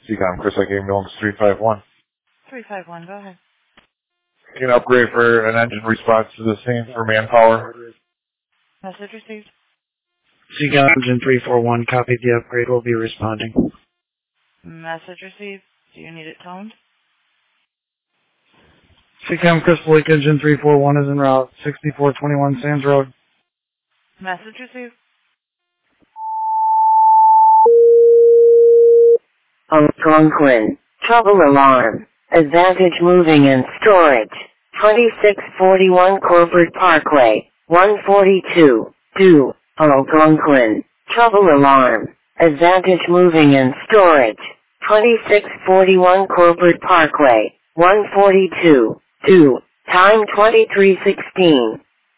CCOM, Chris Lake Ambulance 351. 351, go ahead. Can upgrade for an engine response to the scene for manpower. Message received. CCOM Engine 341, copy the upgrade, will be responding. Message received. Do you need it toned? CCOM Crystal Lake Engine 341 is en route, 6421 Sands Road. Message received. Algonquin. Trouble alarm. Advantage moving and storage. 2641 Corporate Parkway. 142. 2. Algonquin. Trouble alarm. Advantage moving and storage. 2641 Corporate Parkway. 142. 2. Time 2316.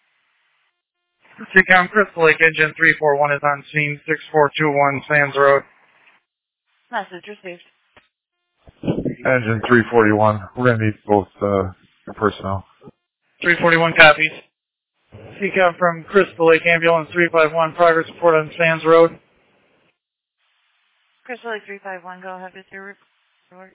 CCOM Crystal Lake Engine 341 is on scene, 6421 Sands Road. Message received. Engine 341. We're going to need both personnel. 341 copies. CCOM from Crystal Lake Ambulance 351, progress report on Sands Road. Crystal Lake 351, go ahead with your report.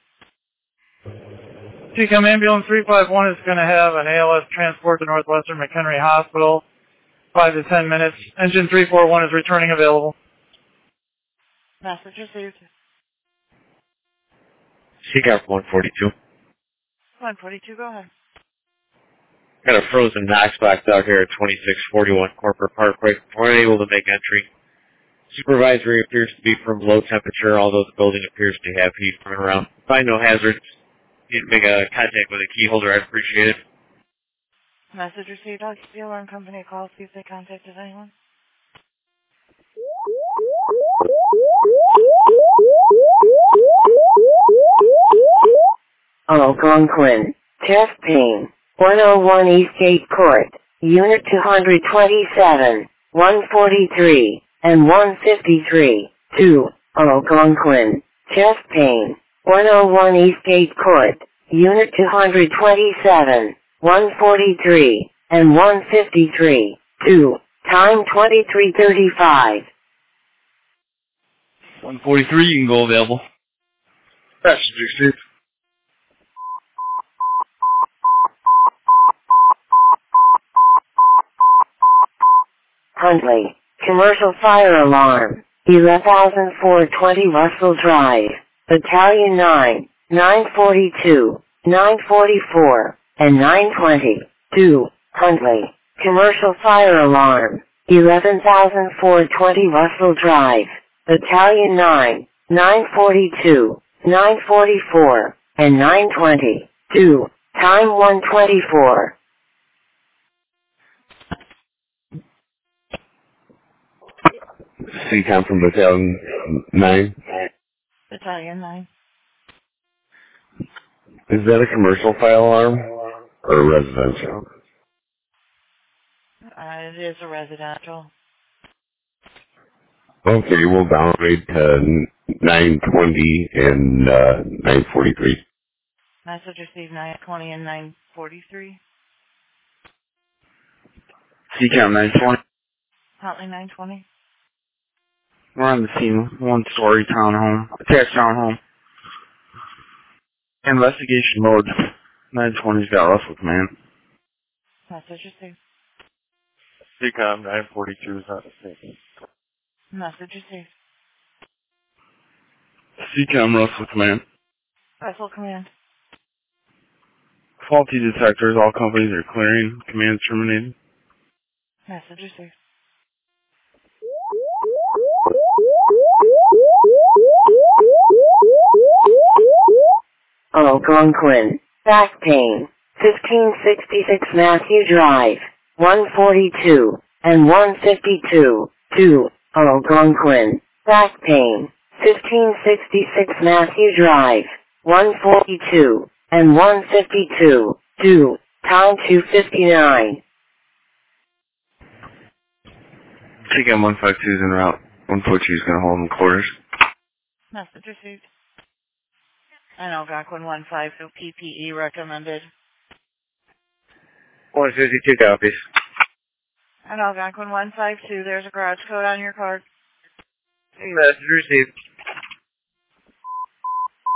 CCOM Ambulance 351 is going to have an ALS transport to Northwestern McHenry Hospital. 5 to 10 minutes. Engine 341 is returning available. Message received. CCOM 142. 142, go ahead. Got a frozen Knoxbox out here at 2641 Corporate Parkway. We're unable to make entry. Supervisory appears to be from low temperature, although the building appears to have heat running around. Find no hazards. Need to make a contact with a key holder, I'd appreciate it. Message received. I'll give the alarm company a call, see if they contacted anyone. Algonquin. Chest pain. 101 Eastgate Court. Unit 227, 143, and 153. 2. Algonquin. Chest pain. 101 Eastgate Court. Unit 227, 143, and 153. 2. Time 23:35. 143, you can go available. Message received. Huntley. Commercial fire alarm. 11,420 Russell Drive. Battalion 9, 942, 944, and 920. 2. Huntley. Commercial fire alarm. 11,420 Russell Drive. Battalion 9, 942, 944, and 920. 2. Time 124. CCOM from Battalion 9. Battalion 9. Is that a commercial fire alarm or residential? It is a residential. Okay, we'll downgrade to 920 and 943. Message received 920 and 943. CCOM 920. Huntley 920. We're on the scene, one-story townhome, attached townhome. Investigation mode. 920's got Russell command. Message received. CCOM 942 is not the same. Message received. CCOM Russell command. Russell command. Faulty detectors, all companies are clearing. Command terminated. Message received. Algonquin. Back pain. 1566 Matthew Drive. 142 and 152. 2. Algonquin. Back pain. 1566 Matthew Drive. 142 and 152. 2. Time 2:59. CCOM 152 is en route. 142 is going to hold in quarters. Message received. And Algonquin 152 PPE recommended. 152 copies. And Algonquin 152, there's a garage code on your card. Message received.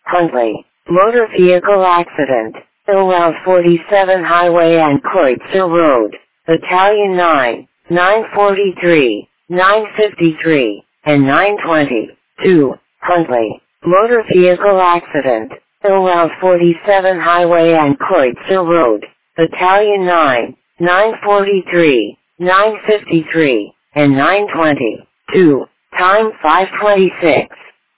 Huntley. Motor vehicle accident. Illwell 47 Highway and Kreutzer Road. Battalion 9, 943, 953, and 920. 2. Huntley. Motor vehicle accident. Illwell 47 Highway and Kreutzer Road. Battalion 9, 943, 953, and 920. 2. Time 5:26.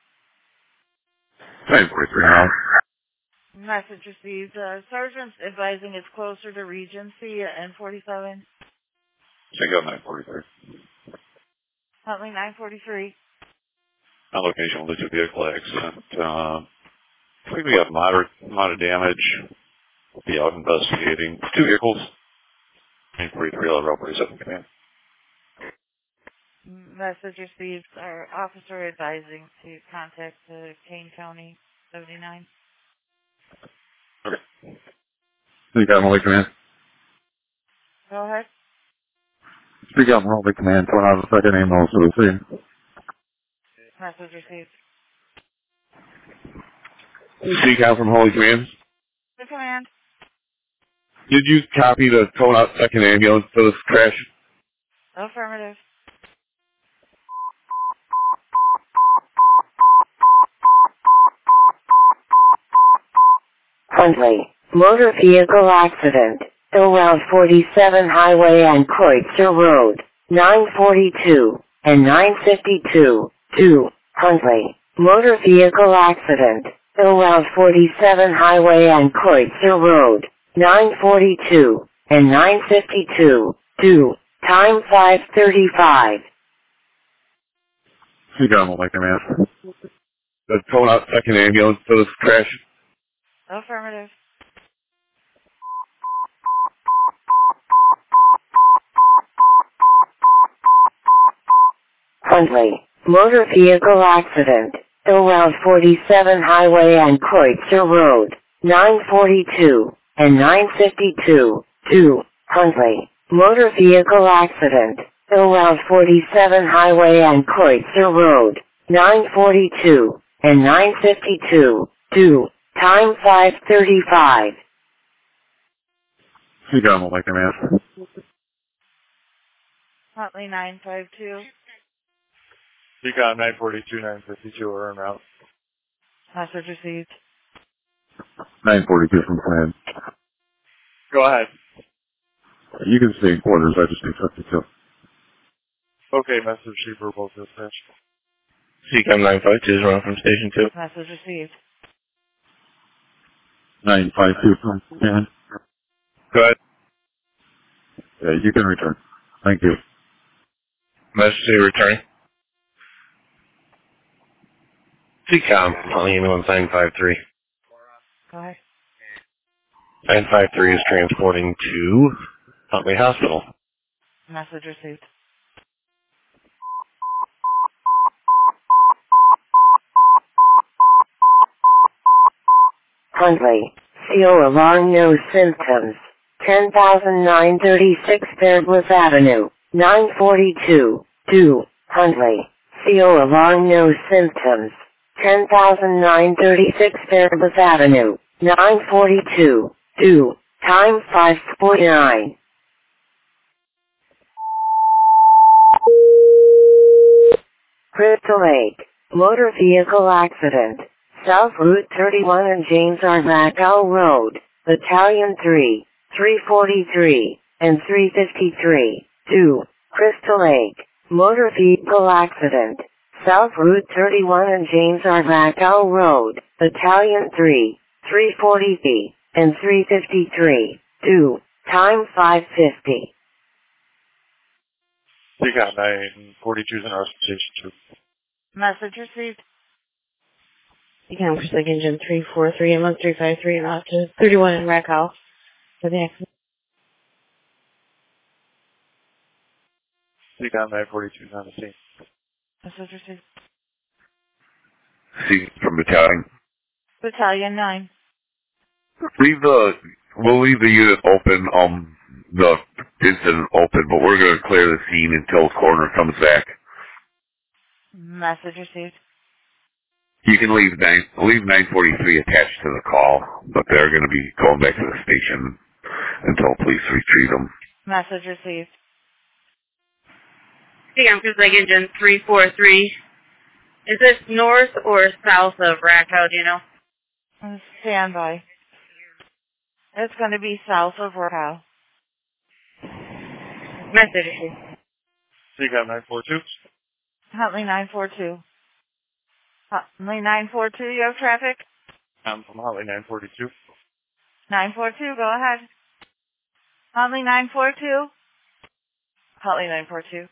943 now. Message received. Sergeant's advising it's closer to Regency and 47. Check out 943. Huntley 943. On location, legit vehicle accident. I think we got moderate amount of damage. We'll be out investigating. 2 vehicles. 943, I'll route 47 command. Message received. Our officer advising to contact the Kane County 79. Okay. Speak out, Molly Command. Go ahead. Speak out, Molly Command. Turn out the second ambulance to the scene. Message received. Speak out from Holy Command. The command. Did you copy the towing out second ambulance for this crash? Affirmative. Huntley. Motor vehicle accident. Illwell 47 Highway and Kreutzer Road. 942 and 952. 2. Huntley. Motor vehicle accident. Illwell 47 Highway and Kreutzer Road. 942 and 952. 2. Time 5:35. Speak out, Molly Command. The towing out second ambulance for this crash? Affirmative. Huntley. Motor vehicle accident. Illwell 47 Highway and Kreutzer Road. 942 and 952. 2. Huntley. Motor vehicle accident. Illwell 47 Highway and Kreutzer Road. 942 and 952. 2. Time 5:35. Speak out, Molly Command. Huntley 952. Speak on 942, 952 are en route. Message received. 942 from command. Go ahead. You can stay in quarters, I just need 52. Okay, message received for both dispatch. CCOM 952 is running from Station 2. Message received. 952 from command. Go ahead. Yeah, you can return. Thank you. Message to returning. CCOM, calling ambulance 953. Go ahead. 953 is transporting to Huntley Hospital. Message received. Huntley. CO alarm, no symptoms. 10,936 Fairbliss Avenue. 942. 2. Huntley. CO alarm, no symptoms. 10,936 Fairbliss Avenue. 942. 2. Time 5:49. Crystal Lake. Motor vehicle accident. South Route 31 and James R. Rakow Road. Battalion 3, 343, and 353. 2. Crystal Lake. Motor vehicle accident. South Route 31 and James R. Rakow Road. Battalion 3, 343, and 353. 2. Time 5:50. Speak on 942 is in our Station 2. Message received. Become Pacific Engine 343 and 1353 and out to 31 in Rakow for the accident. Speak on 942 is on the scene. Message received. C from Battalion. Battalion 9. We'll leave the unit open, the incident open, but we're going to clear the scene until the coroner comes back. Message received. You can leave 943 attached to the call, but they're going to be going back to the station until police retrieve them. Message received. CCOM Cruise Lake Engine 343. Is this north or south of Rackau, do you know? Stand by. It's going to be south of Rackau. Message received. CCOM 942. Huntley 942. Huntley 942, you have traffic? I'm from Huntley 942. 942, go ahead. Huntley 942. Huntley 942.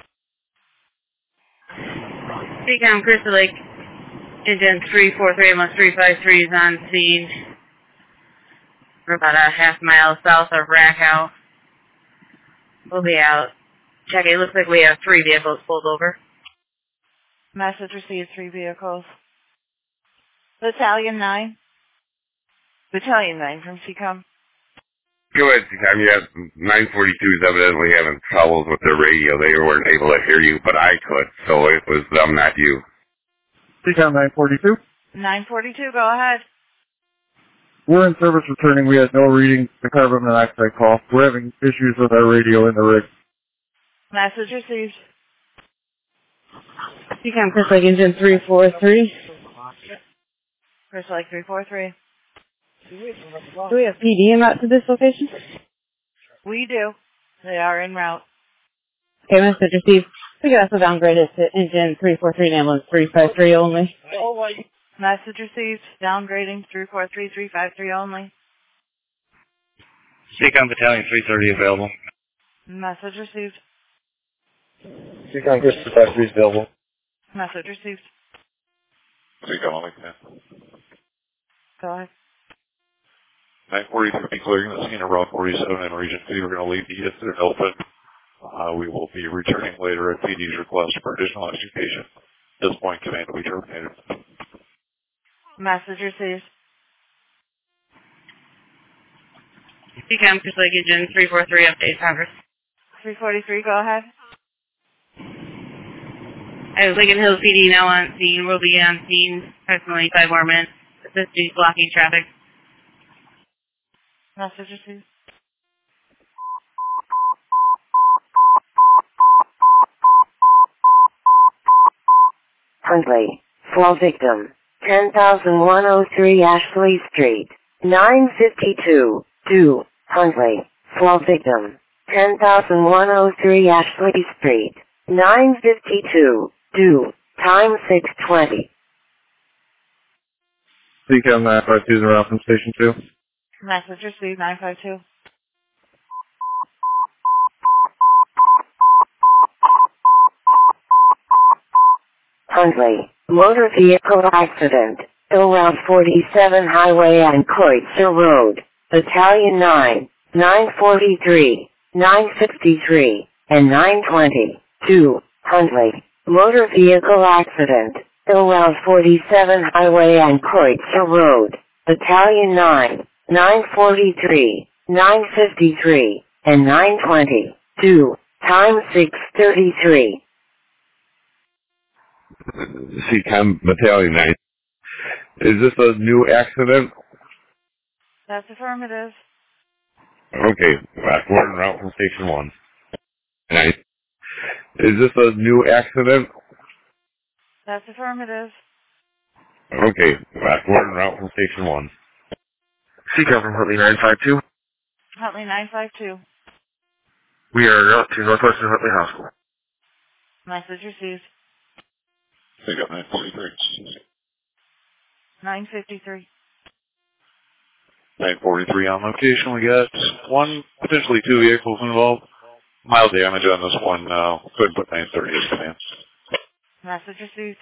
CCOM Crystal Lake Engine 343, almost 353 is on scene. We're about a half mile south of Rackau. We'll be out. Check, it looks like we have 3 vehicles pulled over. Message received, 3 vehicles. Battalion 9. Battalion 9 from CCOM. Go ahead, CCOM. Yeah, 942 is evidently having troubles with their radio. They weren't able to hear you, but I could, so it was them, not you. CCOM 942. 942, go ahead. We're in service returning. We had no reading the carbon monoxide call. We're having issues with our radio in the rig. Message received. CCOM Crystal Lake Engine 343. Crystal Lake 343. Do we have PD out to this location? We do. They are en route. Okay, message received. We can also downgrade it to Engine 343 and ambulance 353 only. Message received. Downgrading 343, 353 only. CCOM Battalion 330 available. Message received. CCOM Crystal 53 is available. Message received. CCOM like that. Go ahead. 943 clearing the scene of Route 47 in Region 3. We're going to leave the incident open. We will be returning later at PD's request for additional education. At this point, command will be terminated. Message received. CCOM Crystal Lake Engine 343 update Congress. 343, go ahead. Lincoln Hills PD now on scene. We'll be on scene approximately 5 more minutes. Assisting blocking traffic. Message received. Huntley. Fall victim. 10,103 Ashley Street. 952. 2. Huntley. Fall victim. 10,103 Ashley Street. 952. 2. Time 6:20. CCOM 952 is around from Station 2. Message received, 952. Huntley. Motor vehicle accident. Hill Route 47 Highway and Kreutzer Road. Battalion 9, 943, 953, and 920. 2. Huntley. Motor vehicle accident. Hill Route 47 Highway and Kreutzer Road. Battalion 9, 943, 953, and 920. 2. Time 6:33. CCOM Battalion 9. Is this a new accident? That's affirmative. Okay, we're en route from Station 1. 9. Is this a new accident? That's affirmative. Okay, we're en route from Station 1. CCOM from Huntley 952. Huntley 952. We are en route to Northwestern Huntley Hospital. Message received. CCOM 943. 953. 943 on location. We got one, potentially 2 vehicles involved. Mild damage on this one. Could put 930 as command. Message received.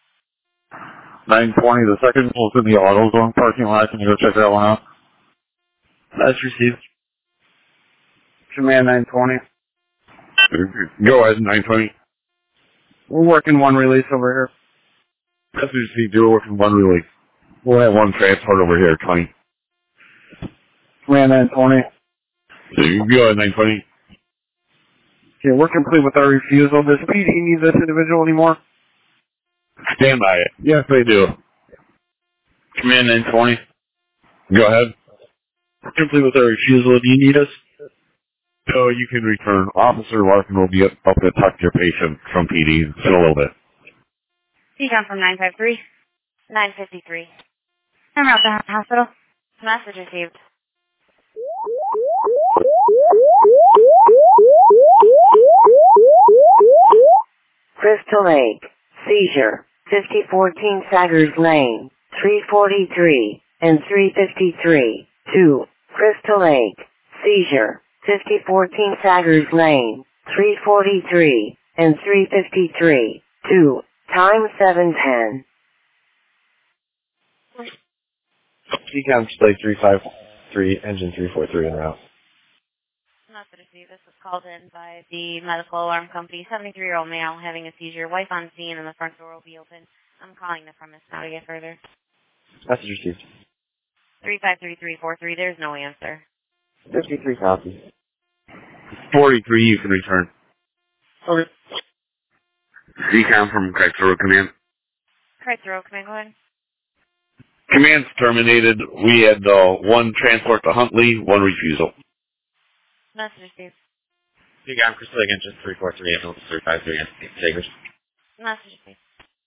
920, the second was in the AutoZone parking lot. Can you go check that one out? That's received. Command 920. Go ahead, 920. We're working one release over here. That's what you do, working one release. We'll have one transport over here, 20. Command 920. Go ahead, 920. Okay, we're complete with our refusal. Does PD need this individual anymore? Stand by it. Yes, they do. Command 920. Go ahead. Simply with our refusal, do you need us? So you can return. Officer Larkin will be up to talk to your patient from PD in a little bit. Decom from 953. 953. I'm out the hospital. Message received. Crystal Lake. Seizure. 5014 Saggers Lane. 343 and 353. 2. Crystal Lake. Seizure. 5014 Saggers Lane. 343 and 353. 2. Time 7:10. Decom Lake 353, engine 343 en route. Message received. This was called in by the medical alarm company. 73-year-old male having a seizure. Wife on scene and the front door will be open. I'm calling the premise now to get further. Message received. 353343. There's no answer. 53 copies. 43, you can return. Okay. Decom from Chrysler Road Command. Chrysler Road Command, go ahead. Command's terminated. We had one transport to Huntley, one refusal. Message received. Decom Crystal Lake engine 343, ambulance 353, and Saggers. Message received.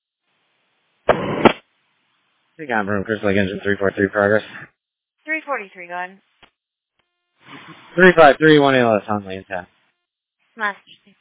Decom from Crystal Lake engine 343, progress. 343, go ahead. 353, 1 ALS, Huntley and 10. Message received.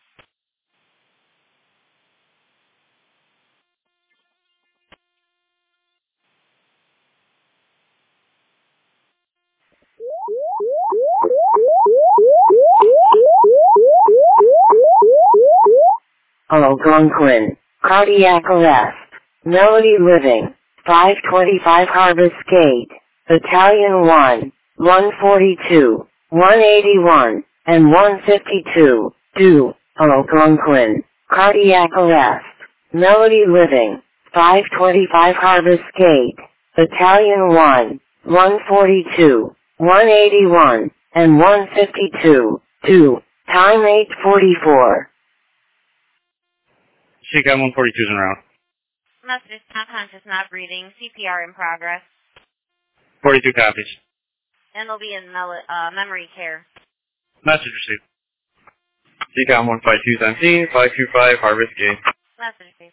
Algonquin. Cardiac arrest. Melody Living. 525 Harvest Gate. Battalion 1. 142. 181. And 152. Do. Algonquin. Cardiac arrest. Melody Living. 525 Harvest Gate. Battalion 1. 142. 181. And 152. Do. Time 8:44. Decom 142 is en route. Message not conscious, not breathing. CPR in progress. 42 copies. And they'll be in memory care. Message received. Decom 152 on scene, 525 Harvest Gate. Message received.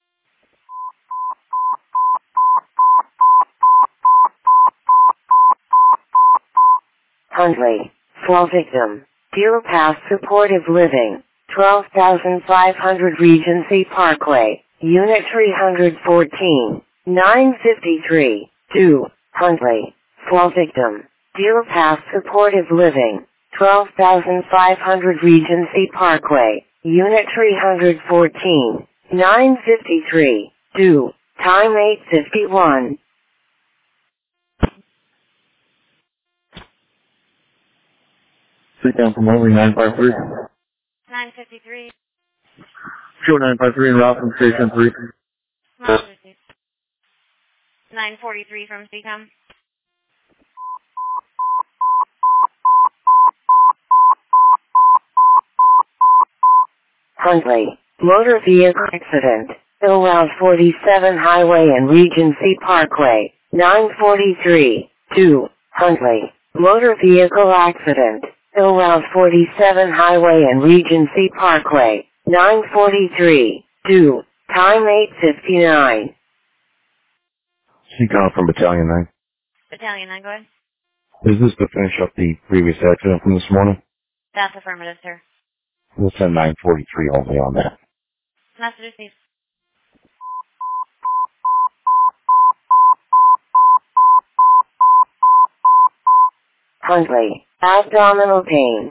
Huntley. Fall victim. Deer Pass Supportive Living. 12,500 Regency Parkway. Unit 314. 953. 2. Huntley. Fall victim. Deer Pass Supportive Living. 12,500 Regency Parkway. Unit 314. 953. 2. Time 8:51. Sit down from over 953. 953. Show 953 en route from Station 3. Message received. 943 from CCOM. Huntley. Motor vehicle accident. Hill Route 47 Highway and Regency Parkway. 943. 2. Huntley. Motor vehicle accident. Hill Route 47 Highway and Regency Parkway. 943. 2. Time 8:59. Decom from Battalion 9. Battalion 9, go ahead. Is this to finish up the previous accident from this morning? That's affirmative, sir. We'll send 943 only on that. Message received. Huntley. Abdominal pain.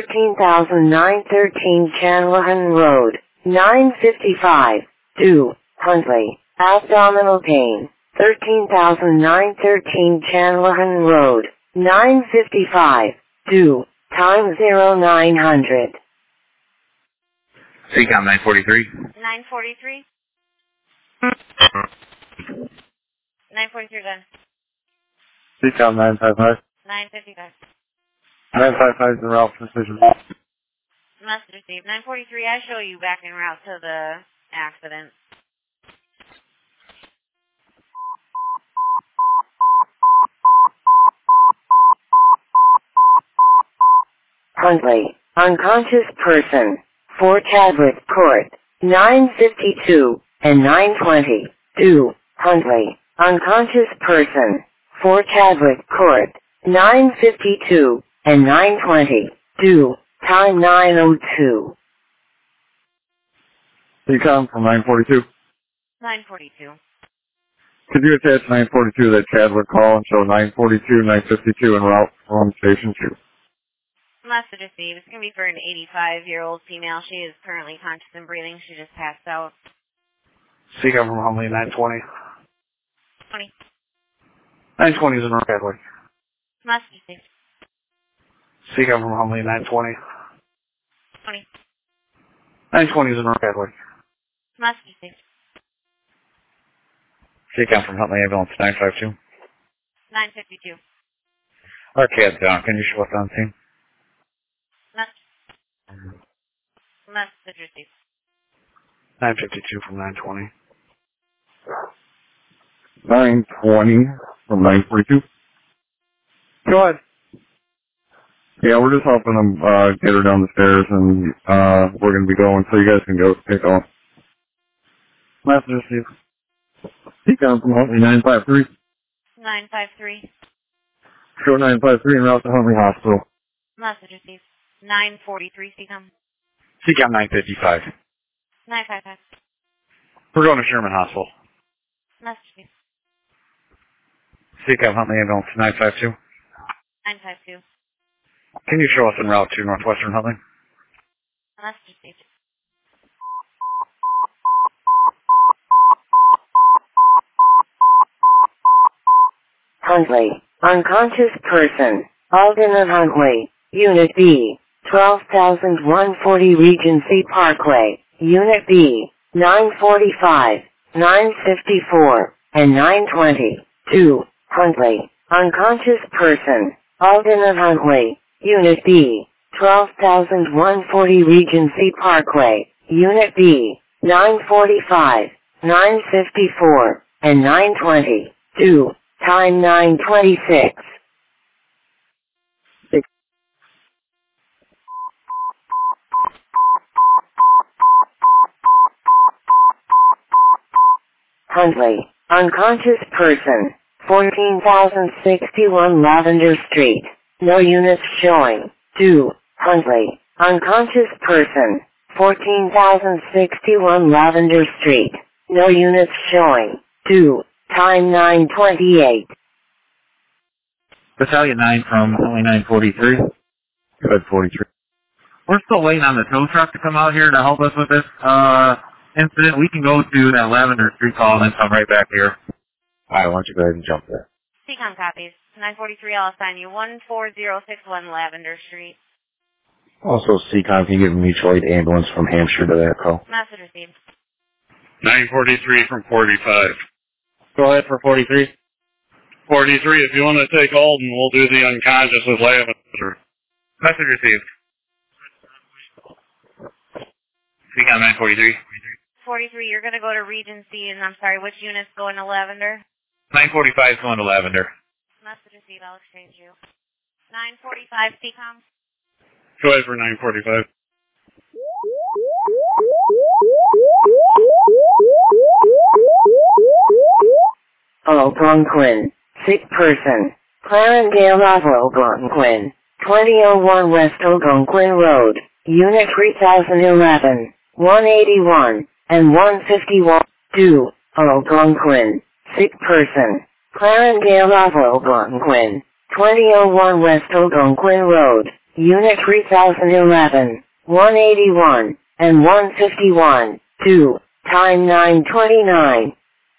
13,913 Chanlahan Road. 955. 2. Huntley. Abdominal pain. 13,913 Chanlahan Road. 955. 2. Time 0900. Decom 943. 943. 943 done. Decom 955. 955. 955 is en route from Station 3. Message received. 943, I show you back en route to the accident. Huntley, unconscious person. 4 Chadwick Court, 952 and 920. 2. Huntley, unconscious person. 4 Chadwick Court, 952 and 920. 2. Time 9:02. Decom from 942. 942. Could you attach 942 to that Chadwick call and show 942, 952 en route from Station 2? Message received. It's going to be for an 85-year-old female. She is currently conscious and breathing. She just passed out. Seacom from Huntley, 920. 20. 920 is in North Chadwick. Message received. Seacom from Huntley, 920. 20. 920 is in North Chadwick. Message received. Seacom from Huntley Ambulance 952. 952. Arcade's down. Can you show us on scene? Message received. 952 from 920. 920 from 942. Go ahead. Yeah, we're just helping them get her down the stairs, and we're going to be going, so you guys can go take off. Message received. Decom from Huntley 953. 953. Show 953 en route to Huntley Hospital. Message received. 943. Seacom. Seacom 955. 955. We're going to Sherman Hospital. Message received. Seacom Huntley Ambulance 952. 952. Can you show us en route to Northwestern Huntley? Message received. Huntley, unconscious person. Alden and Huntley, Unit B, 12,140 Regency Parkway, Unit B, 945, 954, and 920. 2. Huntley, unconscious person. Alden and Huntley, Unit B, 12,140 Regency Parkway, Unit B, 945, 954, and 920. 2. Time 9:26. Huntley, unconscious person. 14,061 Lavender Street. No units showing. 2. Huntley, unconscious person. 14,061 Lavender Street. No units showing. 2. Time 9:28. Battalion 9 from Huntley 943. Good, 43. We're still waiting on the tow truck to come out here to help us with this incident. We can go to that Lavender Street call and then come right back here. Alright, why don't you go ahead and jump there. Seacom copies. 943, I'll assign you 14061 Lavender Street. Also, CCOM, can you get a mutual aid ambulance from Hampshire to that call? Message received. 943 from 45. Go ahead for 43. 43, if you want to take Alden, we'll do the unconscious with Lavender. Message received. Seacom 943. 43, you're going to go to Regency, and I'm sorry, which unit's going to Lavender? 945 is going to Lavender. Message received, I'll exchange you. 945, Seacom. Go ahead for 945. Algonquin. Sick person. Clarendale Algonquin. 2001 West Algonquin Road. Unit 3011. 181 and 151. 2. Algonquin. Sick person. Clarendale Algonquin. 2001 West Algonquin Road. Unit 3011. 181 and 151. 2. Time 9:29.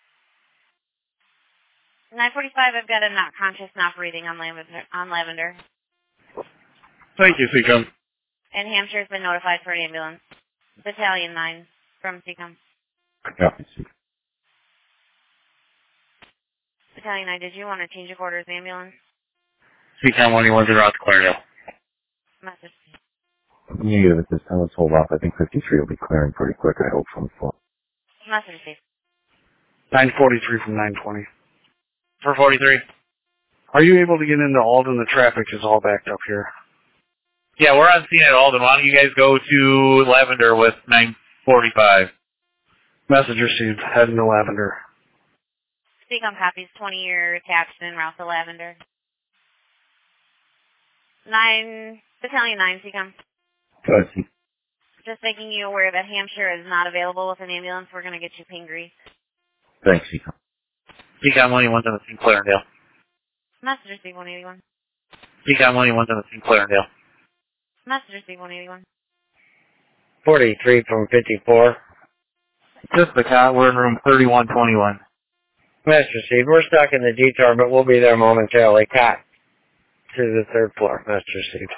945, I've got a not conscious, not breathing on Lavender. Thank you, CCOM. And Hampshire's been notified for an ambulance. Battalion 9 from CCOM. Yeah. Battalion 9, did you want to change your quarters ambulance? Seacom 181 out to Clarendale. Message. Negative at this time. Let's hold off. I think 53 will be clearing pretty quick, I hope, from the floor. Message received. 943 from 920. For 43. Are you able to get into Alden? The traffic is all backed up here. Yeah, we're on scene at Alden. Why don't you guys go to Lavender with 945? Message received. Heading to Lavender. Seacom copies 20 year attached en route to Lavender. 9, Battalion 9, Seacom. Gotcha. Just making you aware that Hampshire is not available with an ambulance. We're going to get you Pingree. Thanks, Econ. Seacom 181 to the scene, Clarendale. Message received 181. Seacom 181 to the scene, Clarendale. Message received 181. 43 from 54. Just the cat. We're in room 3121. Message received. We're stuck in the detour, but we'll be there momentarily. Cat to the 3rd floor. Message received.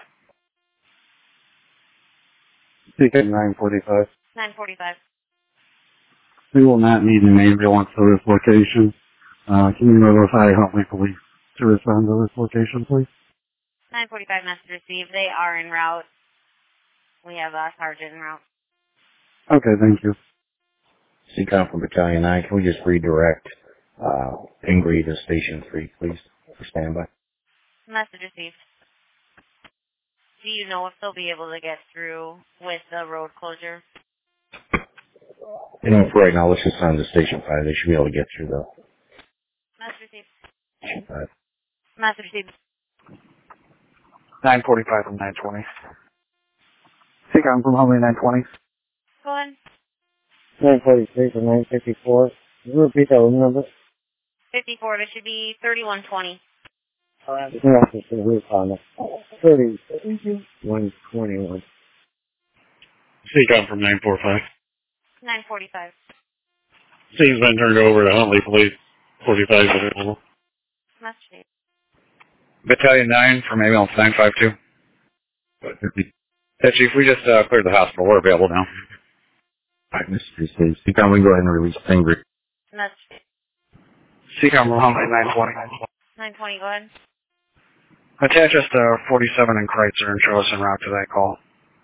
Seeking 945. 945. We will not need an ambulance to this location. Can you notify Huntley Police to respond to this location, please? 945 message received. They are en route. We have a sergeant en route. Okay, thank you. Seacom from Battalion 9, can we just redirect Pingree to Station 3, please, for standby? Message received. Do you know if they'll be able to get through with the road closure? You know, for right now, let's just send them to Station 5. They should be able to get through the Message received. Station 5. Message received. 945 from 920. Seacom from Huntley 920. Go ahead. 943 from 954. Can you repeat that room number? 54. It should be 3120. Alright. Message to the roof on it. 3121. Seacom from 945. 945. Scene's been turned over to Huntley Police. 45 is available. Message received. Battalion 9 from ambulance 952. Yeah, Chief, we just cleared the hospital. We're available now. Alright, Mr. Steve. Seacom, we can go ahead and release Pingree. Message received. Seacom from Huntley 920. 920, go ahead. Attach us to 47 in Kreitzer and show us en route to that call.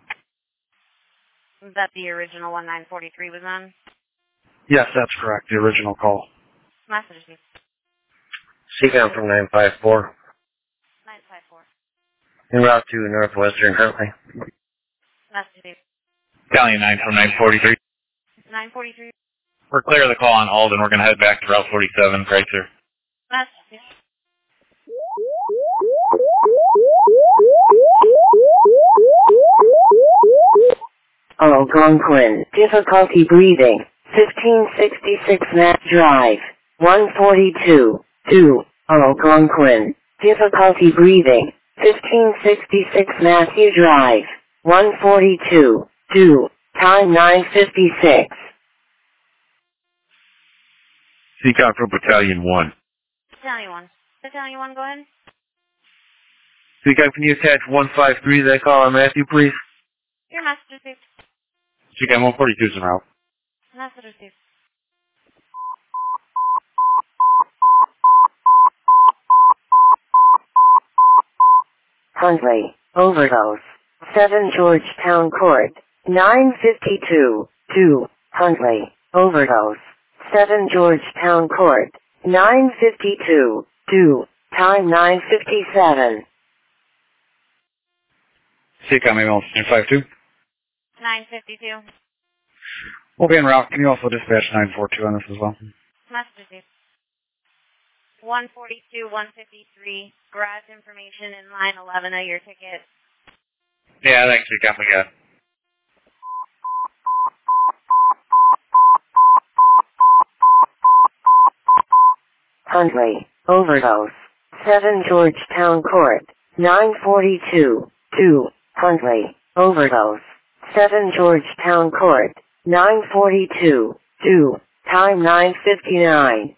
Is that the original one 943 was on? Yes, that's correct. The original call. Message received. Seacom from 954. 954. En route to Northwestern Huntley. Message received. Battalion 9 from 943. 943. We're clear of the call on Alden. We're going to head back to Route 47, Kreitzer. Message received. Algonquin, difficulty breathing, 1566 Matt Drive, 142, 2, Algonquin, difficulty breathing, 1566 Matthew Drive, 142, 2, time 9:56. Seacom from Battalion 1. Battalion 1. Battalion 1, go ahead. Seacom, can you attach 153 to that call on Matthew, please? Your message received. Seacom 142 is en route. Message received. Huntley, overdose, 7 Georgetown Court, 9:52, 2, Huntley, overdose, 7 Georgetown Court, 9:52, 2, time 9:57. Seacom ambulance 952. 952. We'll be en route. Can you also dispatch 942 on this as well? Message received. 142, 153. Garage information in line 11 of your ticket. Yeah, thanks, Seacom. We got it. Huntley, overdose, 7 Georgetown Court, 9:42, 2, Huntley, overdose, 7 Georgetown Court, 9:42, 2, time 9:59.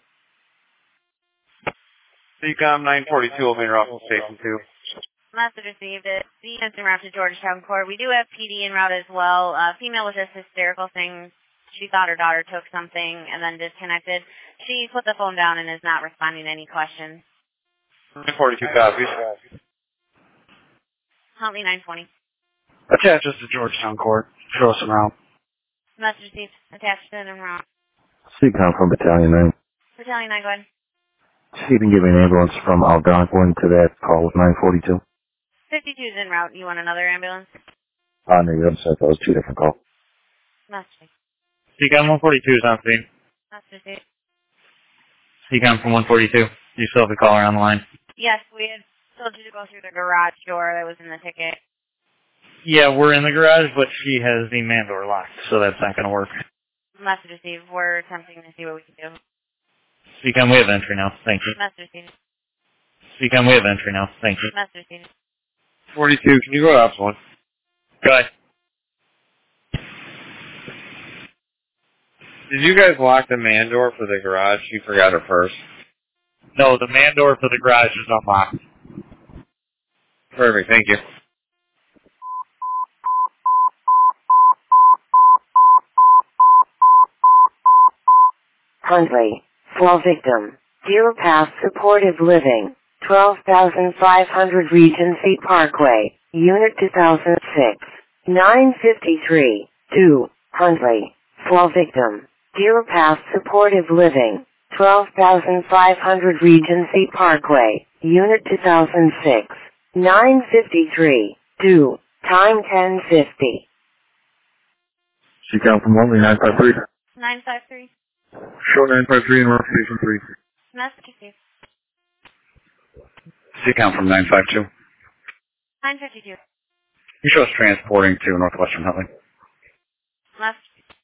Seacom 942 will be en route to Station 2. Message received. It. The en route to Georgetown Court. We do have PD en route as well. Female was just hysterical saying she thought her daughter took something and then disconnected. She put the phone down and is not responding to any questions. 942 copies. Huntley 920. Attach us to Georgetown Court. Show us en route. Message received. Attached to en route. Seacom from Battalion 9. Battalion 9, go ahead. See if you can give me an ambulance from Algonquin to that call with 942. 52's en route. You want another ambulance? No, you upset. That was two different calls. Message. CCOM 142 is on scene. Message. CCOM from 142. You still have the caller on the line? Yes, we had told you to go through the garage door that was in the ticket. Yeah, we're in the garage, but she has the man door locked, so that's not going to work. Message received. We're attempting to see what we can do. CCOM, we have entry now. Thank you. Message received. CCOM, we have entry now. Thank you. Message received. 42, can you go ops 1? Go ahead. Did you guys lock the man door for the garage? You forgot it first. No, the man door for the garage is unlocked. Perfect, thank you. Huntley. Flow victim. Deer Path Supportive Living. 12,500 Regency Parkway. Unit 2006. 953. 2. Huntley. Flow victim. Deer Path Supportive Living. 12,500 Regency Parkway. Unit 2006. 953. 2. Time 10:50. CCOM from 953. 953. Show 953 in route station 3. Message received. CCOM from 952. 952. You show us transporting to Northwestern Huntley. Message.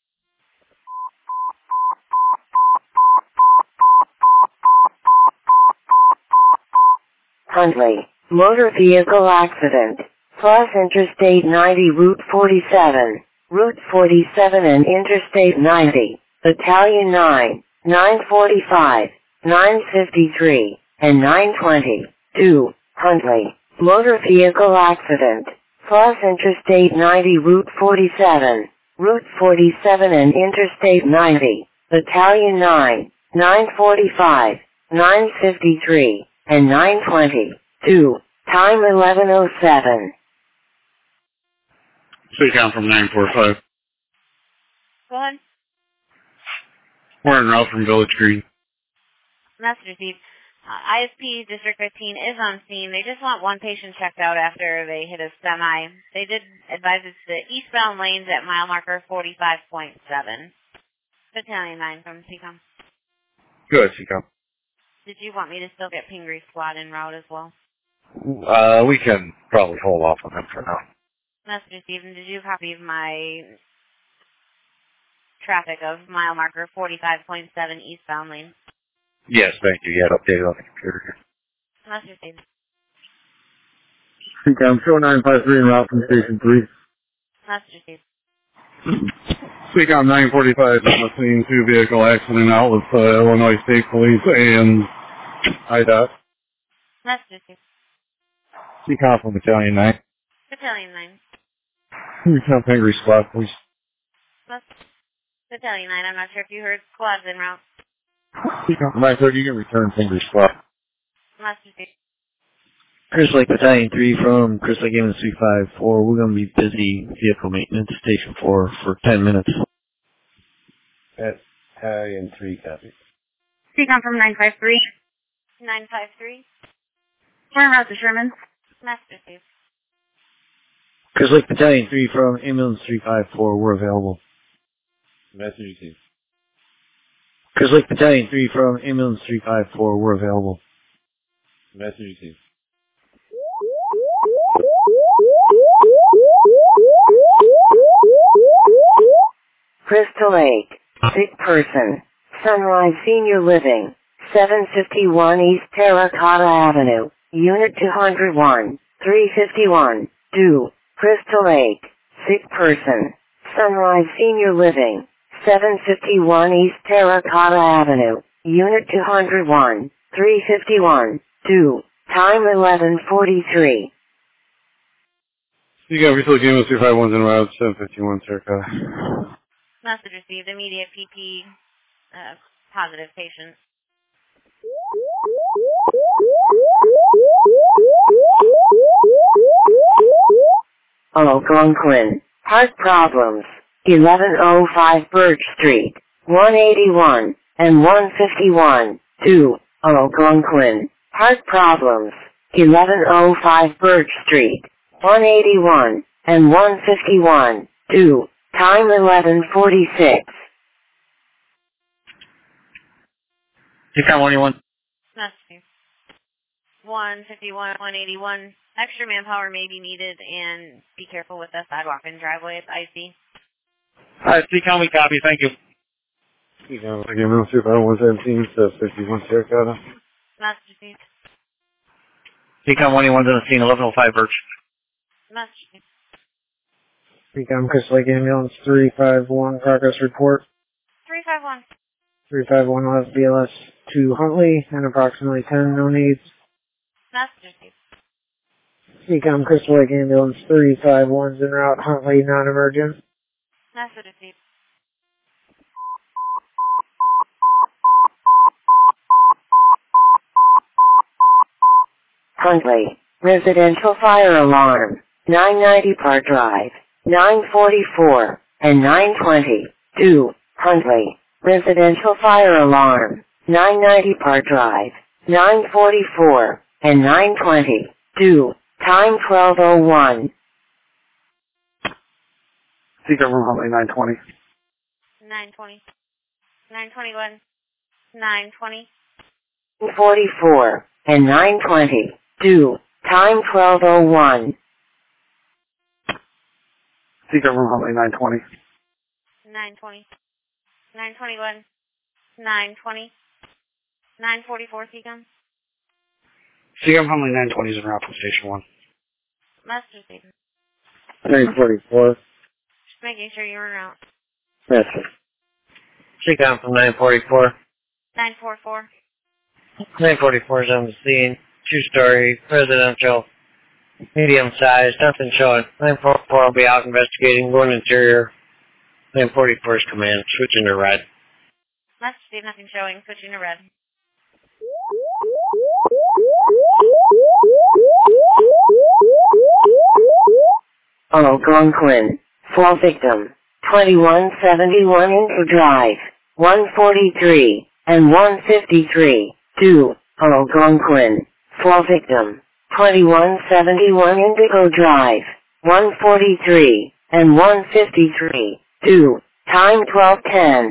Huntley. Motor vehicle accident. Plus Interstate 90 Route 47. Route 47 and Interstate 90. Battalion 9. 945. 953. And 920. 2. Huntley. Motor vehicle accident. Plus Interstate 90 Route 47. Route 47 and Interstate 90. Battalion 9. 945. 953. And 920. 2. Time 11:07. CCOM from 945. Go ahead. We're en route from Village Green. Message received. ISP District 15 is on scene. They just want one patient checked out after they hit a semi. They did advise it's the eastbound lanes at mile marker 45.7. Battalion 9 from CCOM. Good, CCOM. Did you want me to still get Pingree Squad en route as well? We can probably hold off on them for now. Message received. And did you copy of my traffic of mile marker 45.7 eastbound lane? Yes, thank you. Yeah, updated on the computer here. Message received. CCOM, show 953 en route from Station 3. Message received. CCOM 945 is on the scene, 2 vehicle accident out with Illinois State Police and IDOT. Message received. CCOM from Battalion 9. Battalion 9. You can have Pingree Squad, please. Battalion 9. I'm not sure if you heard squads en route. CCOM from 930, you can return Pingree Squad. Message received. Chris Lake Battalion 3 from Chris Lake Ambulance 354. We're going to be busy vehicle maintenance Station 4 for 10 minutes. Battalion 3, copy. CCOM from 953. 953. We're en route to Sherman. Message received. Chris Lake Battalion 3 from Ambulance 354. We're available. Message received. Chris Lake Battalion 3 from Ambulance 354. We're available. Message received. Crystal Lake. Sick person. Sunrise Senior Living. 751 East Terracotta Avenue. Unit 201. 351. 2. Crystal Lake. Sick person. Sunrise Senior Living. 751 East Terracotta Avenue. Unit 201. 351. 2. Time 11:43. CCOM, Crystal Lake Ambulance 351's en route, 751 Terracotta. Message received. Immediate PP positive patient. Algonquin. Heart problems. 1105 Birch Street. 181 and 151. 2. Algonquin. Heart problems. 1105 Birch Street, 181 and 151, 2, time 11:46. Decon 181. Message. 151, 181. Extra manpower may be needed, and be careful with the sidewalk and driveway. It's icy. Alright, Decon, we copy. Thank you. Again, Middle 117, 51 Sarasota. Message. Decon 181's on the scene, 1105 Birch. Message. Recon Crystal Lake Ambulance 351, progress report. 351. 351 left BLS to Huntley and approximately 10 no needs. Message. Recon Crystal Lake Ambulance 351's en route, Huntley non-emergent. Message. Huntley, residential fire alarm, 990 Park Drive, 944 and 920, 2, Huntley, residential fire alarm, 990 Park Drive, 944 and 920, 2, time 12:01. Decon from Huntley 920. 920. 921. 920. 44 and 920, 2, time 12:01. Decon from Huntley 920. 920. 921. 920. 944, Seacom. Decon from Huntley 920 is en route from Station 1. Message, Seacom. 944. Just making sure you're out. Message. Seacom from 944. 944. 944 is on the scene. Two-story, residential, medium-sized, nothing showing. 944 will be out investigating, going interior. 944's command, switching to red. Message, Steve, nothing showing. Switching to red. Algonquin, fall victim, 2171 Inter Drive, 143 and 153, 2, Algonquin, fall victim, 2171 Indigo Drive, 143 and 153, 2, time 12:10.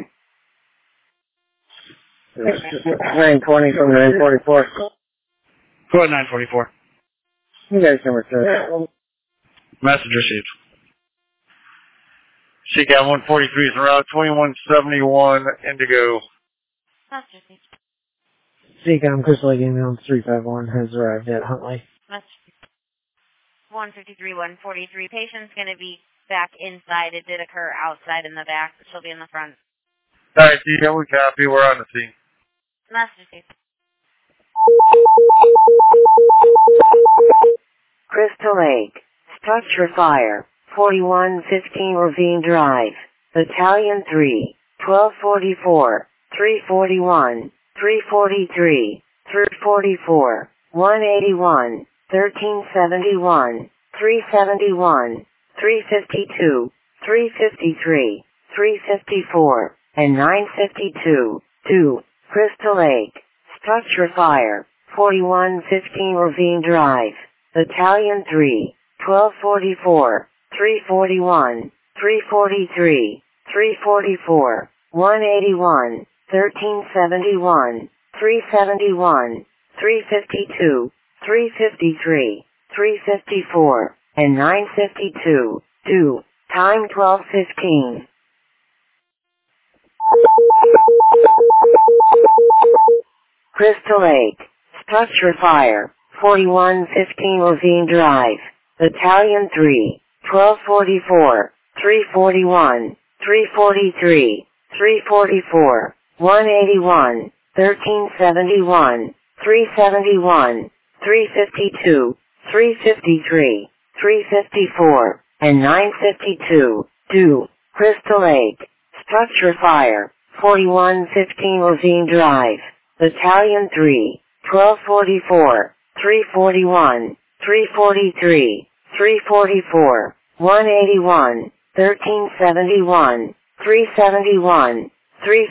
920 from 944. Go ahead, 944. You guys can return. Message received. Seacom 143 is en route, 2171 Indigo. Message, Steve. Seacom Crystal Lake Ambulance 351 has arrived at Huntley. Message. 153, 143. Patient's going to be back inside. It did occur outside in the back, but she'll be in the front. Alright, Seacom, we copy. We're on the scene. Message, Steve. Crystal Lake, structure fire, 4115 Ravine Drive, Battalion 3, 1244, 341, 343, 344, 181, 1371, 371, 352, 353, 354, and 952, 2, Crystal Lake, structure fire, 4115 Ravine Drive, Battalion 3, 1244, 341, 343, 344, 181, 1371, 371, 352, 353, 354, and 952, 2, time 12:15. Crystal Lake, structure fire, 4115 Ravine Drive, Battalion 3, 1244, 341, 343, 344, 181, 1371, 371, 352, 353, 354, and 952, 2, Crystal Lake, structure fire, 4115 Ravine Drive, Battalion 3, 1244, 341, 343, 344, 181, 1371, 371,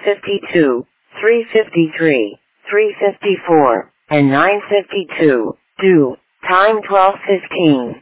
352, 353, 354, and 952, 2. Time 12:15.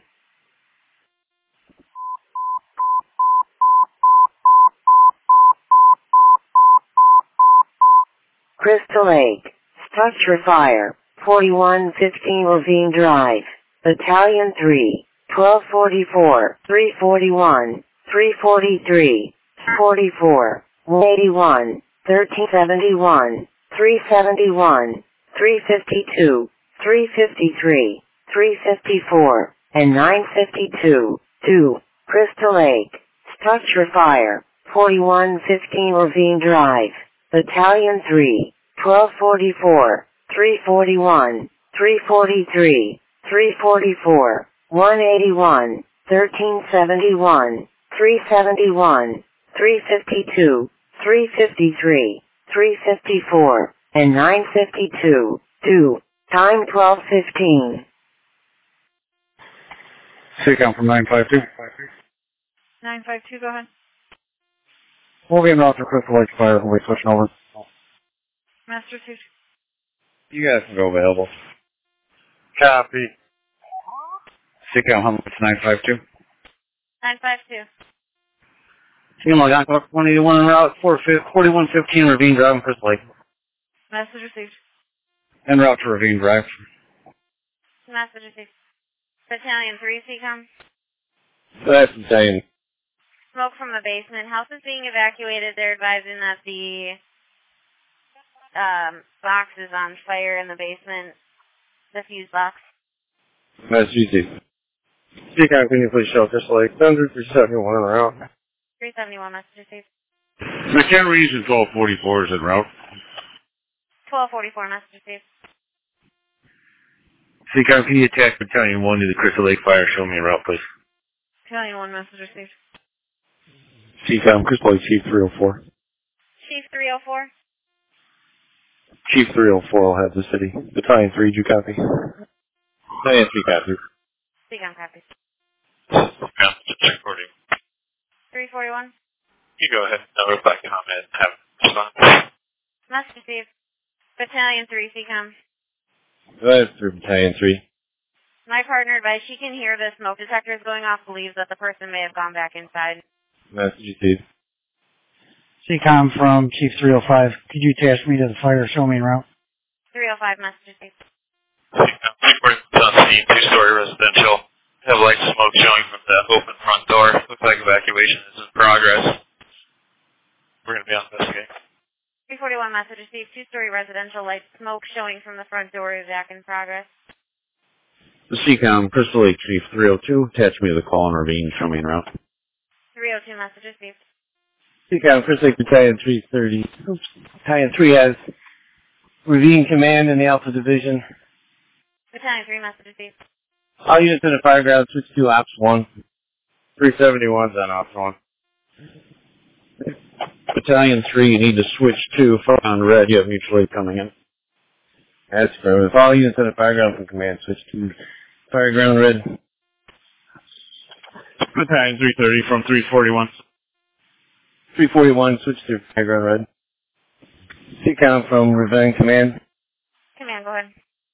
Crystal Lake. Structure fire. 4115 Ravine Drive. Battalion 3. 1244, 341, 343, 44, 181, 1371, 371, 352, 353, 354, and 952. 2. Crystal Lake. Structure fire. 4115 Ravine Drive. Battalion 3. 1244, 341, 343, 344, 181, 1371, 371, 352, 353, 354, and 952. 2. Time 12:15. CCOM from 952. 952, go ahead. We'll be in route to Crystal Lake Fire. We'll be switching over. Master Chief. You guys can go available. Copy. CCOM, how much? 952. 952. CCOM, Algonquin 181 en route 4115 Ravine Drive in Crystal Lake. Message received. En route to Ravine Drive. Message received. Battalion 3, CCOM. That's insane. Smoke from the basement. House is being evacuated. They're advising that the box is on fire in the basement. The fuse box. That's easy. CCOM, can you please show Crystal Lake? 371 en route. 371, message received. McHenry using 1244 is en route. 1244, message received. CCOM, can you attack Battalion 1 to the Crystal Lake Fire? Show me a route, please. Battalion 1, message received. CCOM, Crystal Lake Chief 304. Chief 304. Chief 304 will have the city. Battalion 3, do you copy? Battalion 3 copy. CCOM copies. Yeah, just recording. 341. You go ahead and notify comment and have response. Message received. Battalion 3, CCOM. That's through Battalion 3. My partner advised she can hear the smoke detectors going off, believes that the person may have gone back inside. Message received. CCOM from Chief 305. Could you attach me to the fire show me en route? 305, message received. Reporting on scene, two-story residential. Have light smoke showing from the open front door. Looks like evacuation is in progress. We're going to be on investigating. 341, message received. Two-story residential, light smoke showing from the front door, evac in progress. The CCOM, Crystal Lake Chief 302. Attach me to the call and ravine show me en route. 302, message received. CCOM, Crystal Lake Battalion 330. Oops. Battalion 3 has Ravine Command in the Alpha Division. Battalion 3, message received. All units in the fire ground, switch to Ops 1. 371's on Ops 1. Battalion 3, you need to switch to fire on red. You have mutual aid coming in. That's affirmative. All units in the fire ground from command, switch to fire ground red. Battalion 330 from 341. 341, switch to fire ground red. CCOM from Ravine Command. Command, go ahead.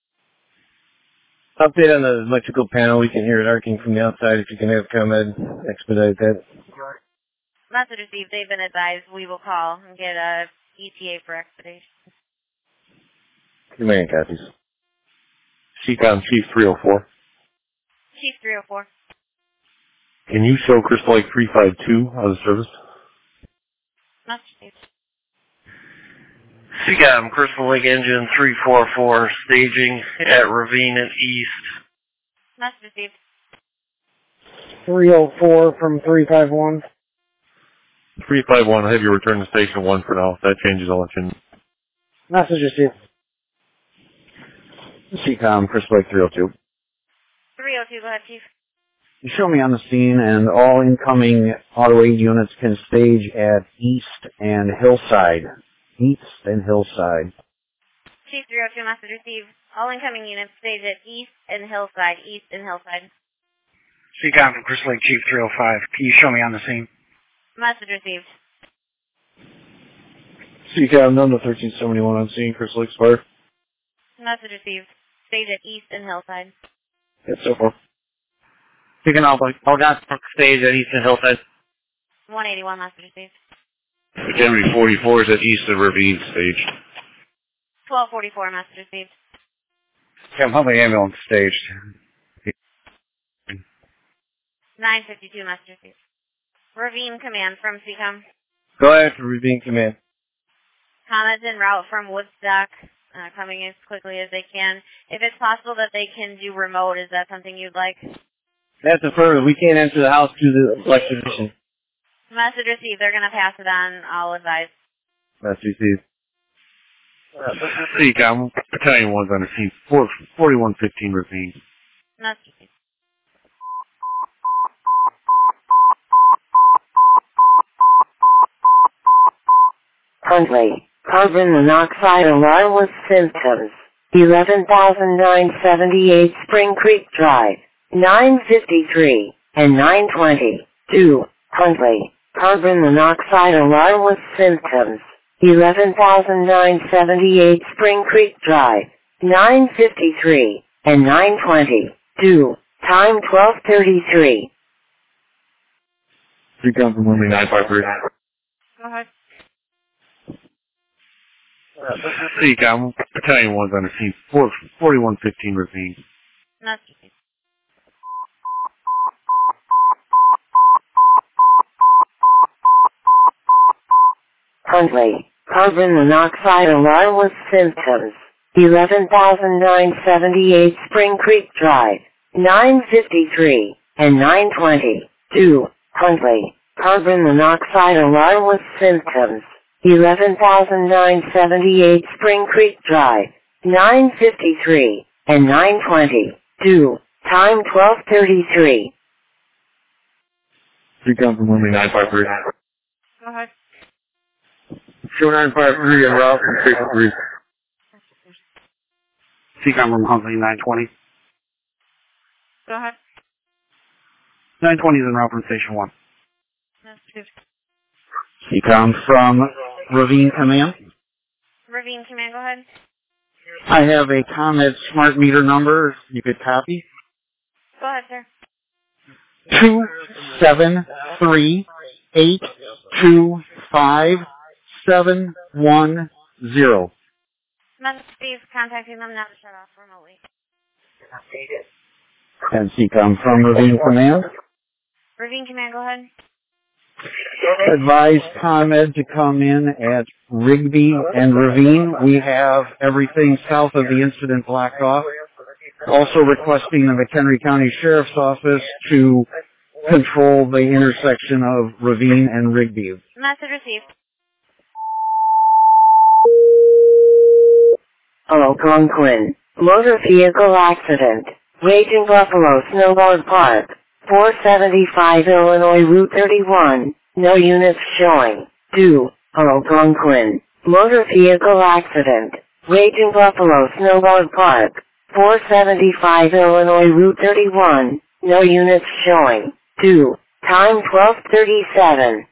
Update on the electrical panel. We can hear it arcing from the outside. If you can have ComEd expedite that. Message received. They've been advised. We will call and get a ETA for expedition. Command copies. CCOM Chief 304. Chief 304. Can you show Crystal Lake 352 out of service? Message received. CCOM, Crystal Lake Engine 344, staging at Ravine and East. Message received. 304 from 351. 351, have you return to Station 1 for now. If that changes, I'll let you know. Message received. CCOM, Crystal Lake 302. 302, go ahead, Chief. You show me on the scene, and all incoming auto aid units can stage at East and Hillside. East and Hillside. Chief 302, message received. All incoming units stage at East and Hillside. East and Hillside. CCOM from Crystal Lake Chief 305. Can you show me on the scene? Message received. CCOM, number 1371 on scene, Crystal Lake Fire. Message received. stage at East and Hillside. Yes, so far. Picking up Algonquin stage at East and Hillside. 181 message received. McHenry 44 is at East of Ravine Stage. 1244 message received. Cam Huntley ambulance stage. 952 message received. Ravine command from CCOM. Go ahead for Ravine Command. Comets en route from Woodstock, coming as quickly as they can. If it's possible that they can do remote, is that something you'd like? That's affirmative. We can't enter the house due to the electrician. Message received. They're going to pass it on. I'll advise. That's received. CCOM, Battalion 1's on the scene. 4115 Ravine. Message received. Huntley, carbon monoxide alarm with symptoms. 11,978 Spring Creek Drive, 953 and 920. 2. Huntley, carbon monoxide alarm with symptoms. 11,978 Spring Creek Drive, 953 and 920. 2. Time 12:33. CCOM from Woodley 953. Go ahead. CCOM, Battalion 1's on the scene. 4115 Ravine. Message received. Huntley, carbon monoxide alarm with symptoms. 11,978 Spring Creek Drive, 953 and 920. 2. Huntley, carbon monoxide alarm with symptoms. 11,978 Spring Creek Drive, 953 and 920. 2. Time 12:33. CCOM from Woodley 953. Go ahead. Show 953 and route from 343. CCOM from Huntley 920. Go ahead. 920 is en route from Station 1. Message received. CCOM from Ravine Command. Ravine command, go ahead. I have a ComEd smart meter number you could copy. Go ahead, sir. 273825710. Message received. Contacting them now to shut off remotely. And CCOM from Ravine Command. Ravine command, go ahead. Advise ComEd to come in at Rigby and Ravine. We have everything south of the incident blocked off. Also requesting the McHenry County Sheriff's Office to control the intersection of Ravine and Rigby. Message received. Algonquin, motor vehicle accident. Raging Buffalo Snowboard Park, 475 Illinois Route 31. No units showing. 2. Algonquin, motor vehicle accident. Raging Buffalo Snowboard Park, 475 Illinois Route 31. No units showing. 2. Time 12:37.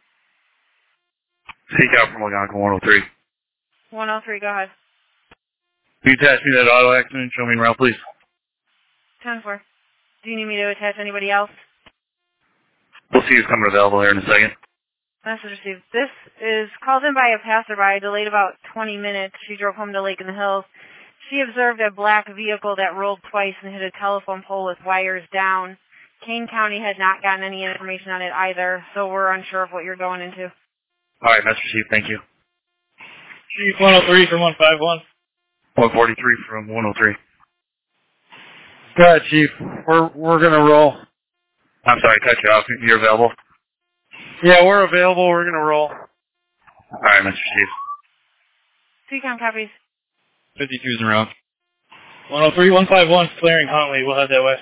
CCOM from Algonquin 103. 103, go ahead. Can you attach me to that auto accident? Show me around, please. 10-4. Do you need me to attach anybody else? We'll see who's coming available here in a second. Message received. This is called in by a passerby, delayed about 20 minutes. She drove home to Lake in the Hills. She observed a black vehicle that rolled twice and hit a telephone pole with wires down. Kane County had not gotten any information on it either, so we're unsure of what you're going into. All right, message received. Thank you. Chief 103 from 151. 143 from 103. Go ahead, Chief. We're gonna roll. I'm sorry, cut you off. You're available? Yeah, we're available. We're gonna roll. All right, Mr. Chief. CCOM copies. 52's in route. 103, 151, clearing Huntley. We'll head that way.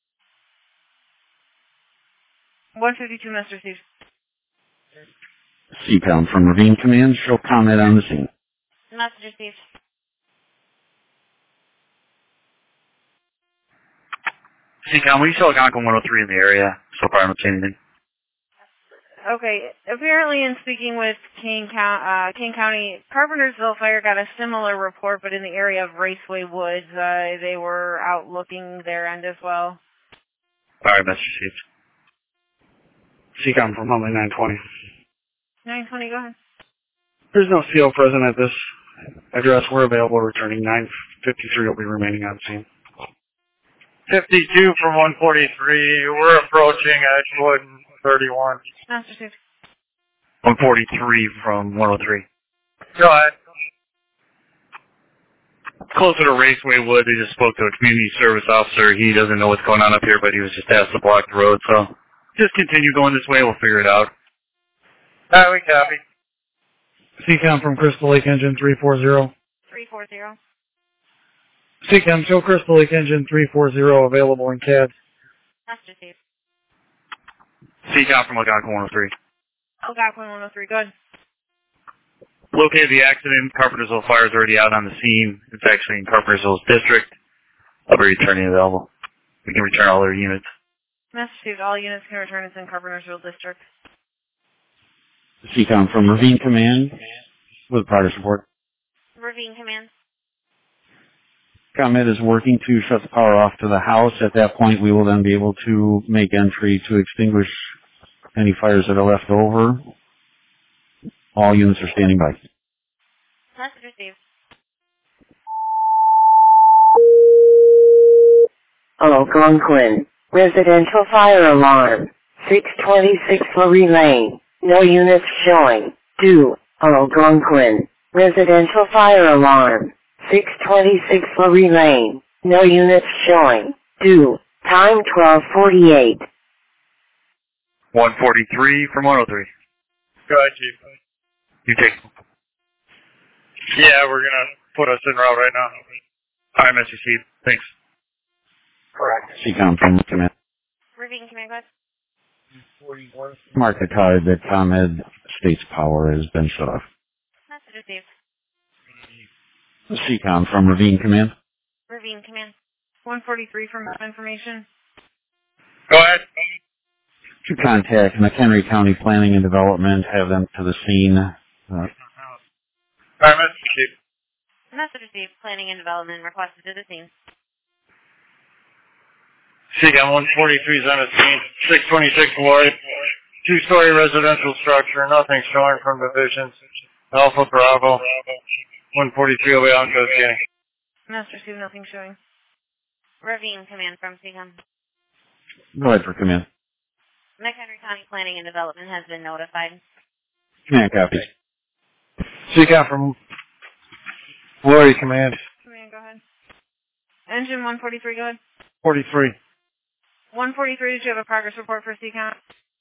152 message received. CCOM from Ravine Command. Show ComEd on the scene. Message received. CCOM, we saw Algonquin 103 in the area. So far, I don't see anything. Okay, apparently in speaking with King County, Carpentersville Fire got a similar report, but in the area of Raceway Woods, they were out looking their end as well. All right, message received. CCOM from Huntley 920. 920, go ahead. There's no CO present at this address. We're available returning. 953 will be remaining on scene. 52 from 143. We're approaching Edgewood 31. Master Chief. 143 from 103. Go ahead. Closer to Raceway Wood, they just spoke to a community service officer. He doesn't know what's going on up here, but he was just asked to block the road. So just continue going this way. We'll figure it out. All right, we copy. CCOM from Crystal Lake Engine 340. 340. CCOM, show Crystal Lake Engine 340 available in CAD. Master Chief. CCOM from Algonquin 103. Algonquin 103, good. Located the accident. Carpentersville Fire is already out on the scene. It's actually in Carpentersville's district. I'll be returning available. We can return all their units. Master Chief, all units can return. It's in Carpentersville District. CCOM from Ravine Command with progress report. Ravine Command. ComEd is working to shut the power off to the house. At that point, we will then be able to make entry to extinguish any fires that are left over. All units are standing by. Message received. Algonquin. Residential fire alarm. 626 Fleury Lane. No units showing. 2. Algonquin. Residential fire alarm. 626 Fleury Lane. No units showing. 2. Time 12:48. 143 from 103. Go ahead, Chief. You take. Yeah, we're going to put us en route right now. All right, Mr. Steve. Thanks. Correct. CCOM from Command. Ravine Command, go ahead. Mark the card that ComEd states power has been shut off. Message received. CCOM from Ravine Command. Ravine Command. 143 from information. Go ahead. To contact McHenry County Planning and Development, have them to the scene. All right, Message Chief. Message received. Planning and Development requested to the scene. CCOM 143 is on the scene. 626 Lloyd. Two-story residential structure. Nothing showing from divisions. Alpha Bravo. 143 will be out investigating. Master Chief, nothing showing. Ravine Command from CCOM. Go ahead for command. McHenry County Planning and Development has been notified. Command copies. CCOM from Glory Command. Command, go ahead. Engine 143, go ahead. 43. 143, did you have a progress report for CCOM?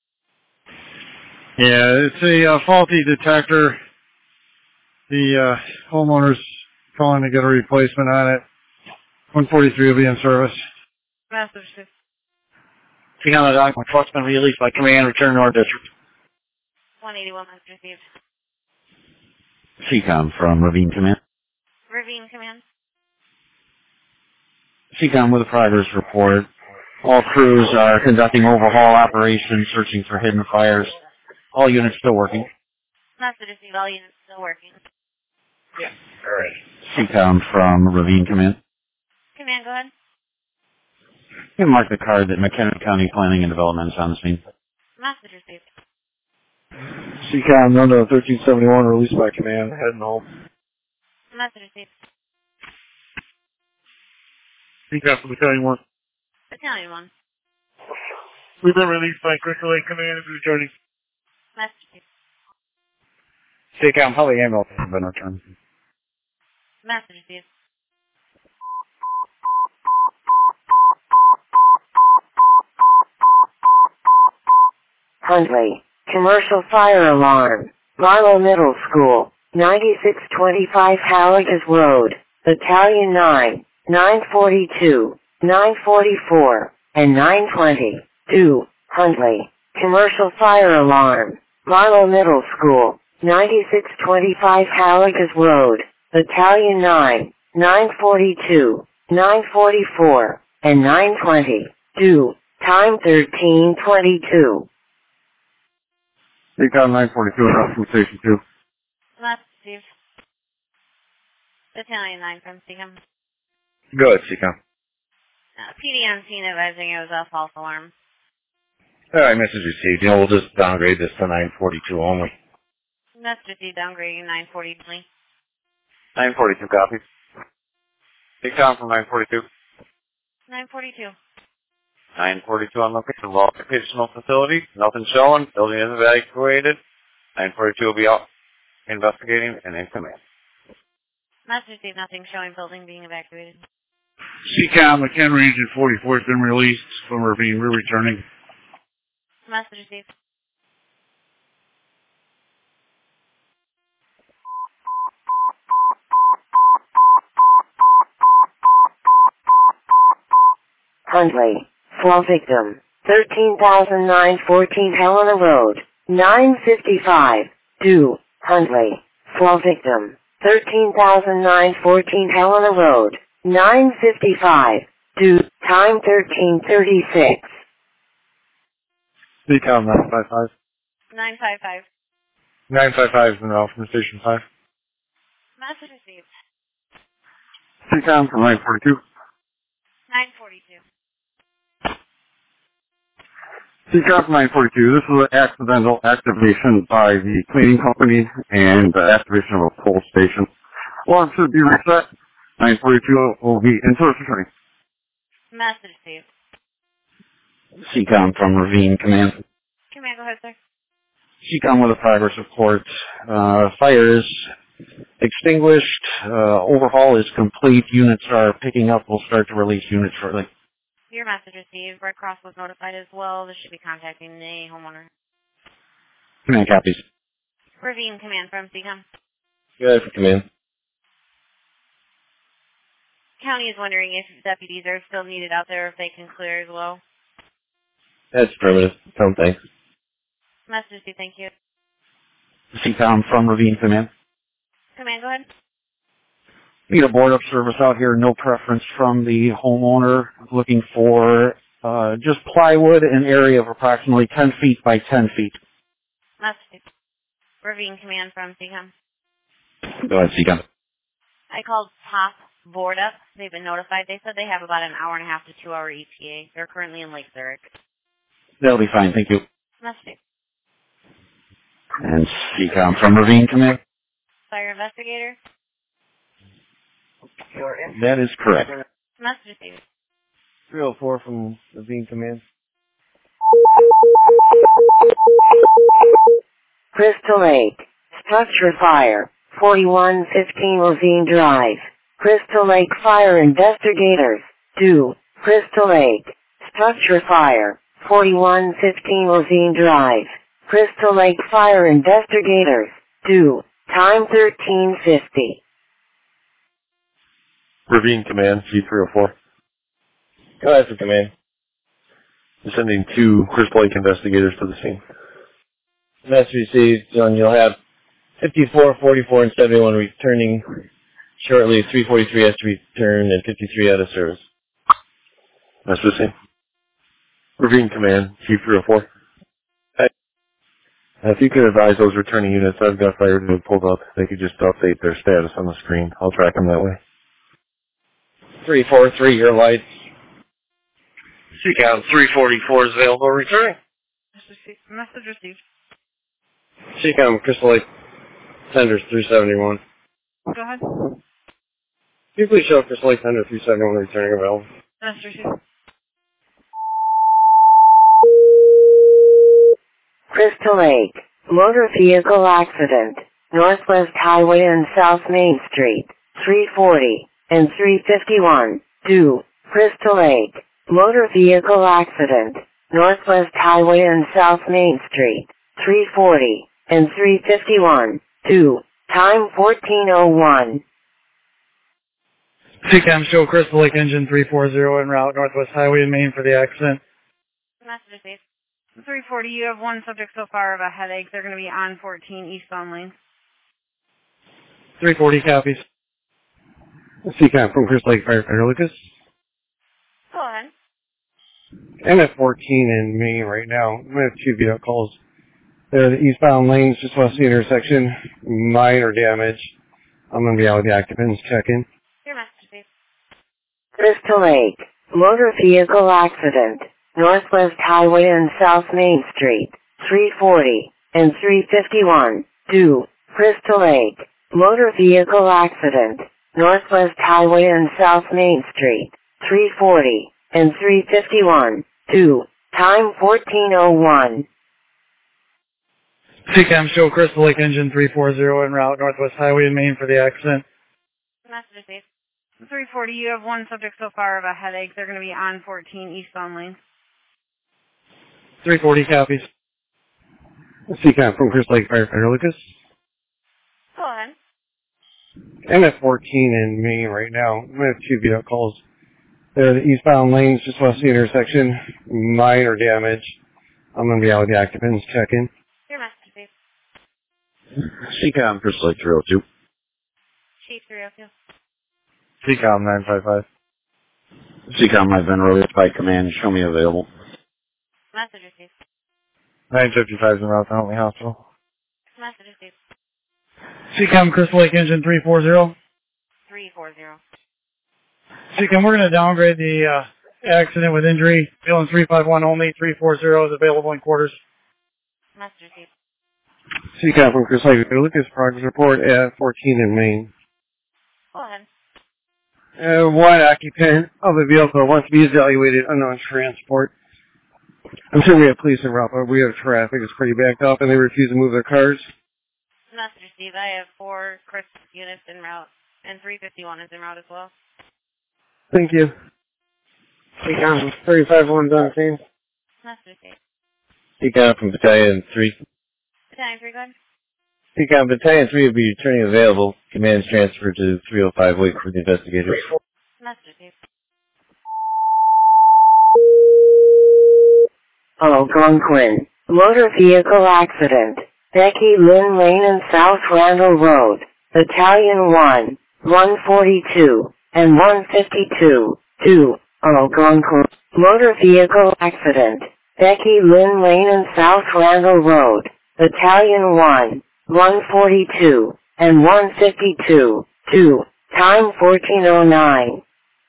Yeah, it's a faulty detector. The homeowner's calling to get a replacement on it. 143 will be in service. Master Chief. CCOM, the document truck's been released by command. Return to our district. 181 Master received. CCOM from Ravine Command. Ravine Command. CCOM with a progress report. All crews are conducting overhaul operations, searching for hidden fires. All units still working. Master received. All units still working. Yeah. All right. CCOM from Ravine Command. Command, go ahead. You can mark the card that McHenry County Planning and Development is on the scene. Master received. CCOM, Nunda 1371, released by command, heading home. Master received. CCOM from Battalion 1. Battalion 1. We've been released by Crystal Lake Command and returning. Master received. CCOM, Holly Ambulance has been returned. Master received. Huntley. Commercial fire alarm. Marlow Middle School. 9625 Halligas Road. Battalion 9. 942. 944. And 920. 2. Huntley. Commercial fire alarm. Marlow Middle School. 9625 Halligas Road. Battalion 9. 942. 944. And 920. 2. Time 13:22. CCOM 942 up from Station 2. Left, Steve. Battalion 9 from Seacom. Go ahead, CCOM. PD on scene advising it was a false alarm. Alright, message received. We'll just downgrade this to 942 only. Message received downgrading 940 only. 942 copies. CCOM from 942. 942. 942 on location of all occupational facility. Nothing showing. Building is evacuated. 942 will be out investigating and in command. Message received nothing showing building being evacuated. CCOM, McHenry Engine 44 has been released from Ravine. We're returning. Message received. Huntley. Fall victim. 13,914 Helena Road. 955. Do. Huntley. Fall victim. 13,914 Helena Road. 955. Do. Time 1336. CCOM 955. 955. 955 is in route from Station 5. Message received. CCOM from 942. 942. CCOM from 942. This was an accidental activation by the cleaning company and activation of a pole station. Alarm should be reset. 942 will be in service returning. Message received. CCOM from Ravine Command. Command, go ahead, sir. CCOM with a progress report. Fire is extinguished. Overhaul is complete. Units are picking up. We'll start to release units shortly. Your message received. Red Cross was notified as well. They should be contacting the homeowner. Command copies. Ravine Command from CCOM. Go ahead for command. County is wondering if deputies are still needed out there, if they can clear as well. That's affirmative. Tom, thanks. Message received, thank you. CCOM from Ravine Command. Command, go ahead. Need a board up service out here. No preference from the homeowner. Looking for just plywood, an area of approximately 10 feet by 10 feet. Message received. Ravine Command from CCOM. Go ahead, CCOM. I called Pop Board Up. They've been notified. They said they have about an hour and a half to 2 hour ETA. They're currently in Lake Zurich. That'll be fine. Thank you. Message received. And CCOM from Ravine Command. Fire investigator. That is correct. Message received. 304 from Ravine Command. Crystal Lake. Structure fire. 4115 Ravine Drive. Crystal Lake Fire Investigators. Do. Crystal Lake. Structure fire. 4115 Ravine Drive. Crystal Lake Fire Investigators. Do. Time 1350. Ravine Command, G304. Go ahead for command. We're sending 2 Crystal Lake investigators to the scene. Message received. You'll have 54, 44, and 71 returning shortly. 343 has to return and 53 out of service. That's the same. Ravine Command, G304. If you could advise those returning units, I've got fire to pulled up. They could just update their status on the screen. I'll track them that way. 343, your lights. CCOM 344 is available. Returning. Message received. CCOM Crystal Lake Tenders 371. Go ahead. Can you please show Crystal Lake Tender 371 returning available? Message received. Crystal Lake. Motor vehicle accident. Northwest Highway and South Main Street. 340 and 351. Do. Crystal Lake. Motor vehicle accident. Northwest Highway and South Main Street. 340 and 351. Do. Time 1401. CCOM show Crystal Lake Engine 340 en route Northwest Highway and Main for the accident. Message received. 340, you have 1 subject so far of a headache. They're going to be on 14 eastbound lane. 340 copies. CCOM from Crystal Lake Firefighter Lucas. Go ahead. I'm at 14 in Maine right now. I'm going to have 2 vehicle calls. There are the eastbound lanes just west of the intersection. Minor damage. I'm going to be out with the occupants checking. Your message, please. Crystal Lake. Motor vehicle accident. Northwest Highway and South Main Street. 340 and 351. 2. Crystal Lake. Motor vehicle accident. Northwest Highway and South Main Street. 340 and 351. 2. Time 14:01. CCAM show Crystal Lake engine 340 en route Northwest Highway in Maine for the accident. Message, please. 340, you have one subject so far of a headache. They're going to be on 14 eastbound lanes. 340 copies. CCAM from Crystal Lake Firefighter Lucas. Go ahead. I'm at 14 in Maine right now. I'm going to have 2 vehicles. There are the eastbound lanes just west of the intersection. Minor damage. I'm going to be out with the occupants checking. Your message, please. CCOM Crystal Lake 302. Chief 302. CCOM 955. CCOM, I've been released by command. Show me available. Message received. 955 is en route to Huntley Hospital. Message received. CCAM Crystal Lake engine 340. 340. CCAM, we're going to downgrade the accident with injury. Ambulance 351 only. 340 is available in quarters. Message received. CCAM from Crystal Lake Firefighter Lucas. Progress report at 14 in Maine. Go ahead. One occupant of the vehicle wants to be evaluated unknown transport. I'm sure we have police en route, but we have traffic. It's pretty backed up, and they refuse to move their cars. Message received. I have 4 CRIS units en route, and 351 is en route as well. Thank you. CCAM 351 on scene. Message received. CCAM from Battalion 3. Battalion 3, go ahead. CCAM Battalion 3 will be returning available. Command is transferred to 305. Wait for the investigators. Message received. Algonquin. Motor vehicle accident. Becky Lynn Lane and South Randall Road. Battalion 1, 142, and 152. 2. Algonquin. Motor vehicle accident. Becky Lynn Lane and South Randall Road. Battalion 1, 142, and 152. 2. Time 14:09.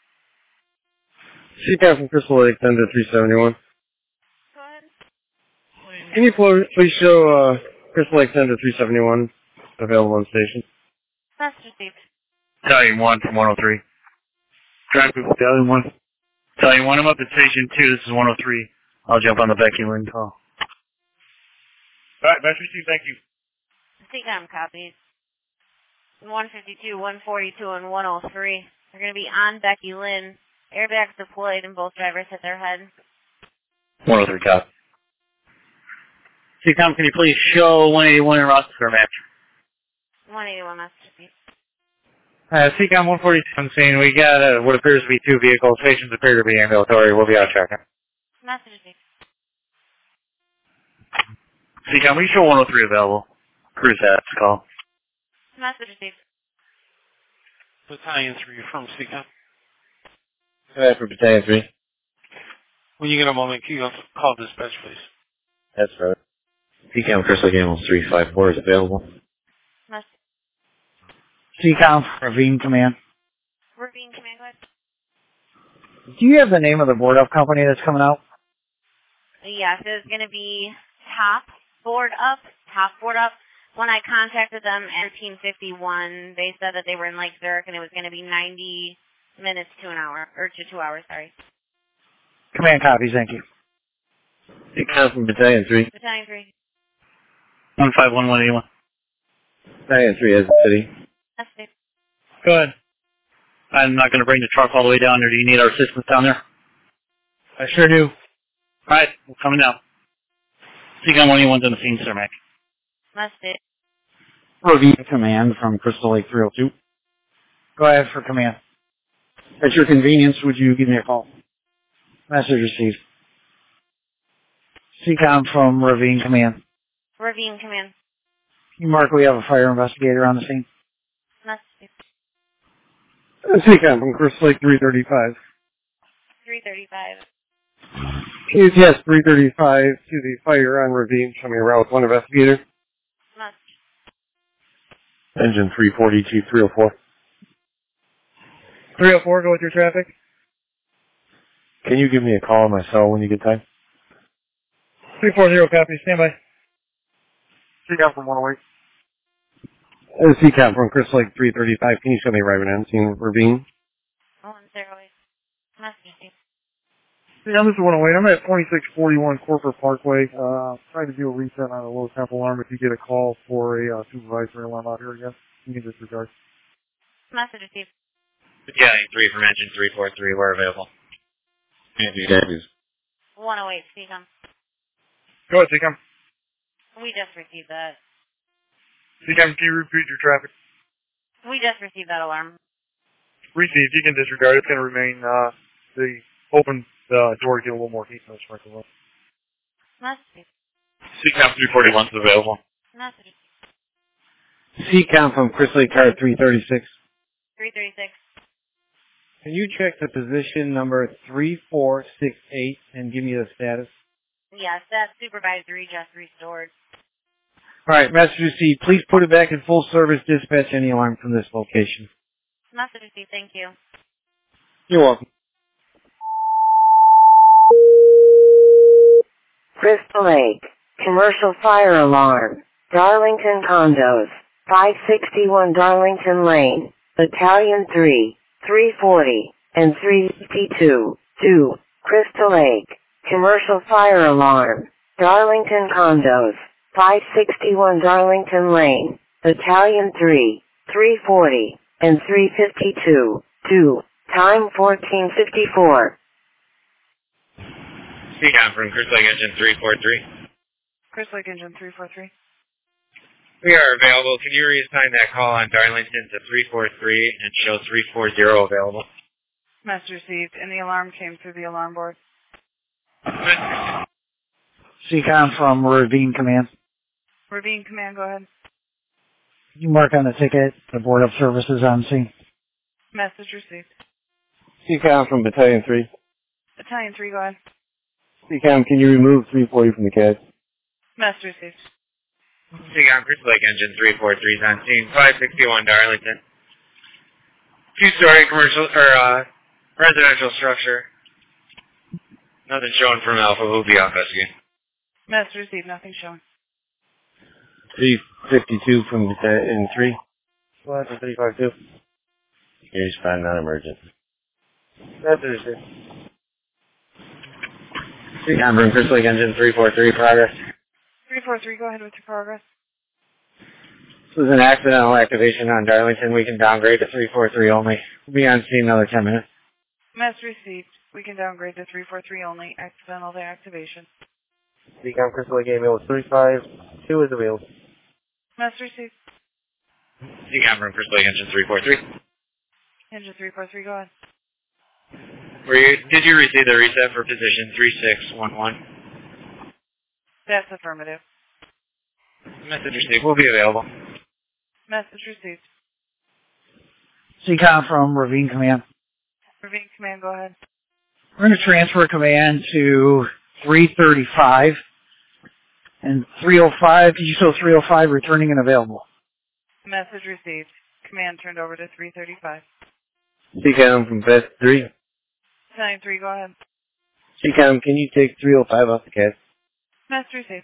CCAM from Crystal Lake 10 to 371. Go ahead. Can you please show Crystal Lake 10 to 371 available on station? Message received. Battalion 1 from 103. Drive group Battalion 1. Battalion 1, I'm up at Station 2. This is 103. I'll jump on the Becky Lynn call. Alright, message received. Thank you. CCAM copies. 152, 142, and 103. They're going to be on Becky Lynn. Airbags deployed, and both drivers hit their head. 103 copy. CCOM, can you please show 181 in route to Fairmatch? 181 message received. CCOM 147 scene. We got what appears to be 2 vehicles. Patients appear to be ambulatory. We'll be out checking. Message received. CCOM, we show 103 available. Cruise has call. Message received. Battalion 3 from CCAM. Go ahead for Battalion 3. When you get a moment, can you call dispatch, please? That's right. CCAM Crystal Lake Ambulance 354 is available. Message. CCAM Ravine Command. Ravine Command, go ahead. Do you have the name of the board up company that's coming out? Yes, it's going to be Top Board Up. When I contacted them at 1351, they said that they were in Lake Zurich and it was going to be 90 minutes to an hour, or to 2 hours, sorry. Command copies, thank you. CCAM from Battalion 3. Battalion 3. 151181. Battalion 3 has the city. That's it. Go ahead. I'm not going to bring the truck all the way down there. Do you need our assistance down there? I sure do. Alright, we're coming down. CCOM 181's on the scene, Sir Mac. That's it. Ravine Command from Crystal Lake 302. Go ahead for command. At your convenience, would you give me a call? Message received. CCOM from Ravine Command. Ravine Command. You mark we have a fire investigator on the scene. Message. CCOM from Crystal Lake 335. 335. QTS 335 to the fire on Ravine, show me a route with one investigator. Engine 342, 304. 304, go with your traffic. Can you give me a call on my cell when you get time? 340, copy, stand by. CCAM from 108. CCAM from Crystal Lake 335, can you show me right when I'm seeing Ravine? 108. Message. Yeah, this is 108. I'm at 2641 Corporate Parkway. Trying to do a reset on a low temp alarm. If you get a call for a supervisory alarm out here again, you can disregard. Message received. Battalion 3 from Engine 343, we're available. Andy Davies. 108, CCOM. Go ahead, CCAM. We just received that. CCAM, can you repeat your traffic? We just received that alarm. Received. You can disregard. It's going to remain the open door to get a little more heat in the sprinkler. Message. CCAM 341 is available. Message. CCOM from Crystal Lake Car 336. 336. Can you check the position number 3468 and give me the status? Yes, that supervisory just restored. All right, message received. Please put it back in full service. Dispatch any alarm from this location. Message received. Thank you. You're welcome. Crystal Lake, commercial fire alarm, Darlington Condos, 561 Darlington Lane, Battalion 3, 340, and 352, 2, Crystal Lake, commercial fire alarm, Darlington Condos, 561 Darlington Lane, Battalion 3, 340, and 352, 2, time 1454. CCOM from Crystal Lake Engine 343. Crystal Lake Engine 343. We are available. Can you reassign that call on Darlington to 343 and show 340 available? Message received, and the alarm came through the alarm board. CCOM from Ravine Command. Ravine Command, go ahead. You mark on the ticket the Board of Services on scene. Message received. CCAM from Battalion 3. Battalion 3, go ahead. CCAM, can you remove 340 from the CAD? Message received. CCOM Crystal Lake Engine 343 is on scene, 561 Darlington. Two-story commercial, residential structure. Nothing showing from Alpha. We'll be on investigating. Message received. Nothing showing. 352 from Battalion 3. What? 352. You respond non-emergent. That's it. CCOM from Crystal Lake Engine 343, progress. 343, go ahead with your progress. This is an accidental activation on Darlington. We can downgrade to 343 only. We'll be on scene another 10 minutes. Message received. We can downgrade to 343 only. Accidental deactivation. CCOM Crystal Lake Email 352 is available. Message received. CCOM from Crystal Lake Engine 343. Engine 343, go ahead. Did you receive the reset for position 3611? That's affirmative. Message received. Will be available. Message received. CCOM from Ravine Command. Ravine Command, go ahead. We're going to transfer command to 335 and 305. You show 305 returning and available. Message received. Command turned over to 335. CCOM from Vest 3. Battalion 3, go ahead. CCOM, can you take 305 off the CAD? Message received.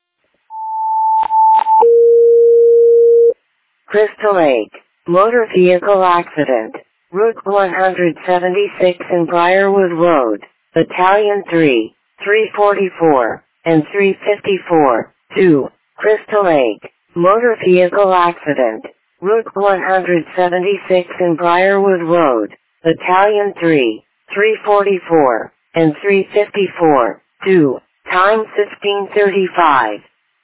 Crystal Lake, motor vehicle accident, Route 176 in Briarwood Road, Battalion 3, 344, and 354, 2, Crystal Lake, motor vehicle accident, Route 176 in Briarwood Road, Battalion 3, 344, and 354, 2, time 1535.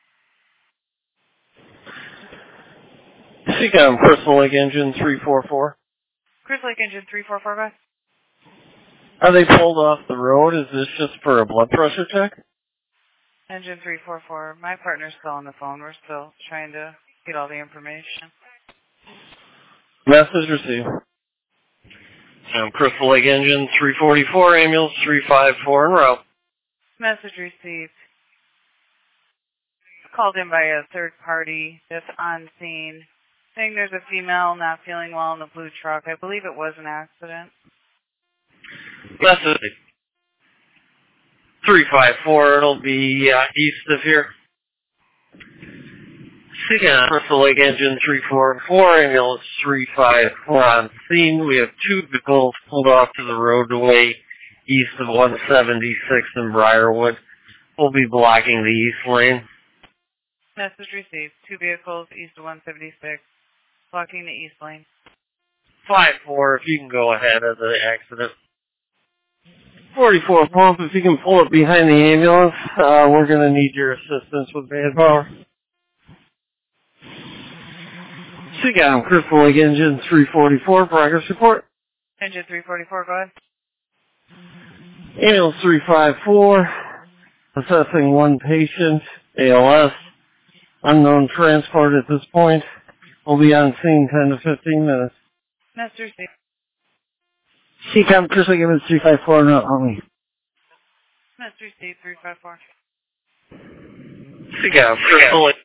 CCOM Crystal Lake Engine 344. Crystal Lake Engine 344, go ahead. Are they pulled off the road? Is this just for a blood pressure check? Engine 344. My partner's still on the phone. We're still trying to get all the information. Message received. Crystal Lake Engine 344, ambulance 354 en route. Message received. Called in by a third party that's on scene, saying there's a female not feeling well in the blue truck. I believe it was an accident. Message 354, it'll be east of here. Crystal Lake Engine 344, ambulance 354 on scene. We have two vehicles pulled off to the roadway east of 176 in Briarwood. We'll be blocking the east lane. Message received. Two vehicles east of 176, blocking the east lane. 5-4, if you can go ahead of the accident. 44 pump, if you can pull it behind the ambulance, we're going to need your assistance with manpower. Seagull, Crystal Lake Engine 344, progress report. Engine 344, go ahead. Ambulance 354, assessing one patient, ALS, unknown transport at this point. We'll be on scene 10 to 15 minutes. Message received. CCOM, Crystal Lake Engine 354, no, only. Message received, 354. Seagull, Crystal Lake.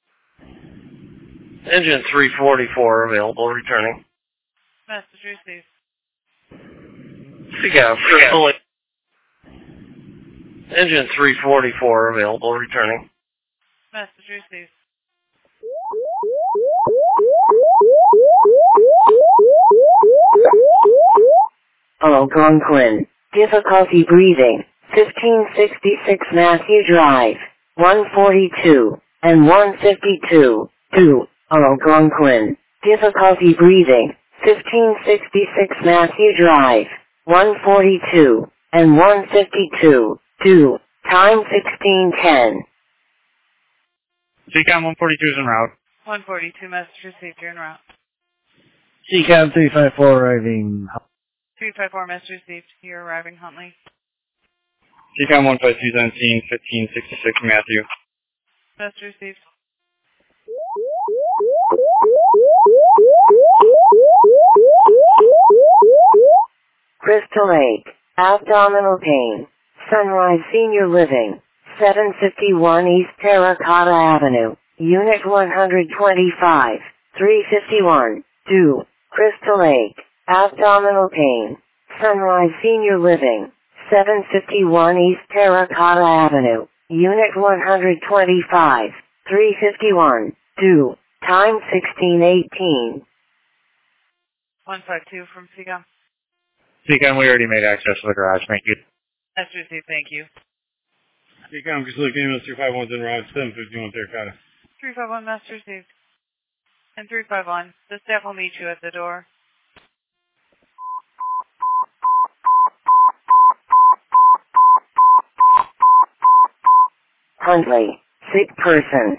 Engine 344 available, returning. Message received. Seagull, Crystal Lake. Engine 344 available, returning. Message received. Algonquin. Difficulty breathing. 1566 Matthew Drive. 142 and 152. 2. Algonquin. Difficulty breathing. 1566 Matthew Drive. 142 and 152. 2. Time 1610. CCOM 142 is en route. 142, message received, you're en route. CCOM 354 arriving. 354, message received, you're arriving, Huntley. CCOM 152 is on scene, 1566 Matthew. Message received. Crystal Lake. Abdominal pain. Sunrise Senior Living. 751 East Terracotta Avenue. Unit 125. 351. 2. Crystal Lake. Abdominal pain. Sunrise Senior Living. 751 East Terracotta Avenue. Unit 125. 351. 2. Time 1618. 152 from CCOM. CCOM, we already made access to the garage. Thank you. Message received, thank you. CCOM, Crystal Lake Ambulance 351 is en route, 751 Terracotta. 351, message received. And 351, the staff will meet you at the door. Huntley. Sick person.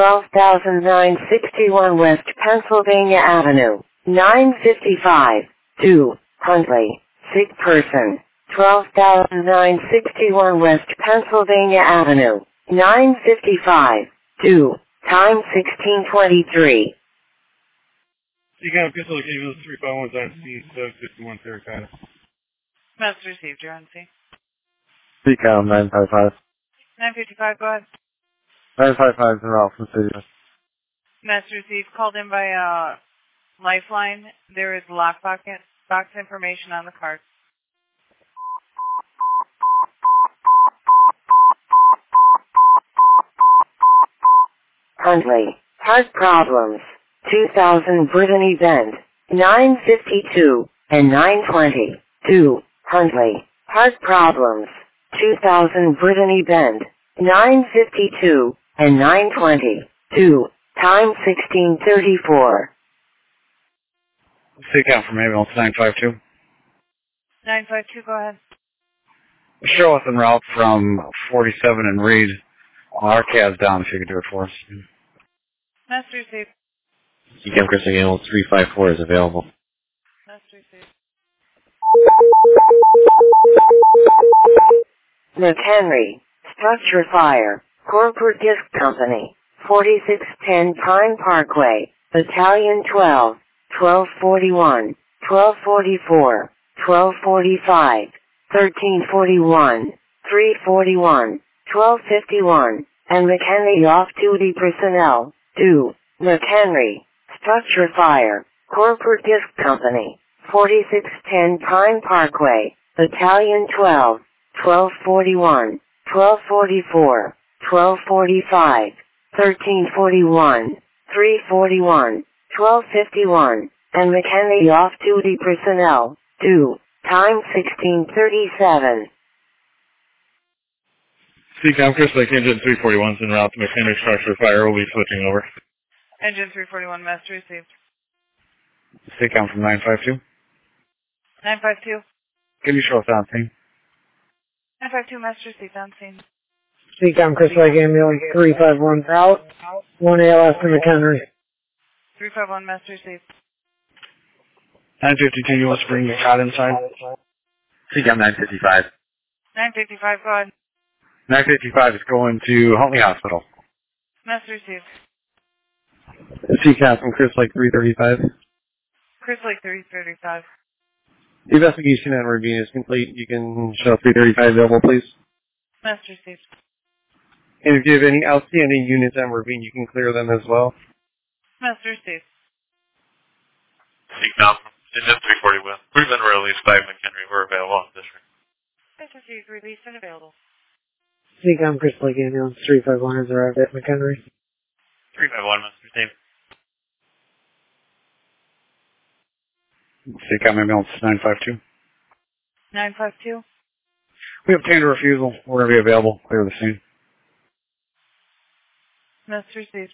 12,961 West Pennsylvania Avenue. 955. 2. Huntley. Sick person. 12,961 West Pennsylvania Avenue. 955. 2. Time 1623. CCOM, Crystal Lake Ambulance 351 is on scene, 751 Terracotta. Message received, you're on scene. CCOM 955. 955, go ahead. 955 is en route from City. Message received, called in by Lifeline. There is lockbox information on the card. Huntley. Heart problems. 2000 Brittany Bend. 952 and 920. 2. Huntley. Heart problems. 2000 Brittany Bend. 952 and 920. 2. Time 1634. CCOM from ambulance 952. 952, go ahead. Show us en route from 47 and Reed. Our cab's down if you could do it for us. Message received. CCOM Crystal Lake Ambulance 354 is available. Message received. McHenry. Structure fire. Corporate Disc Company. 4610 Pine Parkway. Battalion 12. 1241. 1244. 1245. 1341. 341, 1251, and McHenry off-duty personnel, to McHenry, structure fire, corporate disc company, 4610 Pine Parkway, Battalion 12, 1241, 1244, 1245, 1341, 341, 1251, and McHenry off-duty personnel, to time 1637. CCOM, Chris Lake, Engine 341 is en route to McHenry structure fire. We'll be switching over. Engine 341, master received. CCOM from 952. 952. Can you show us on scene? 952, master received, on scene. CCOM, Chris Lake Ambulance 351 out. 1 ALS to McHenry. 351, master received. 952, you want to bring your cot inside? CCOM 955. 955, go ahead. 955 is going to Huntley Hospital. Master received. CCAP from Chris Lake 335. Chris Lake 335. The investigation at Ravine is complete. You can show 335 available, please. Master received. And if you have any outstanding units at Ravine, you can clear them as well. Master received. CCOM, Engine 341. We've been released by McHenry. We're available in district. SSC is released and available. CCOM, Chris Lake Ambulance 351 has arrived at McHenry. 351, Mr. Steve. CCOM ambulance 952. 952. We obtained a refusal. We're going to be available. Clear the scene. Master received.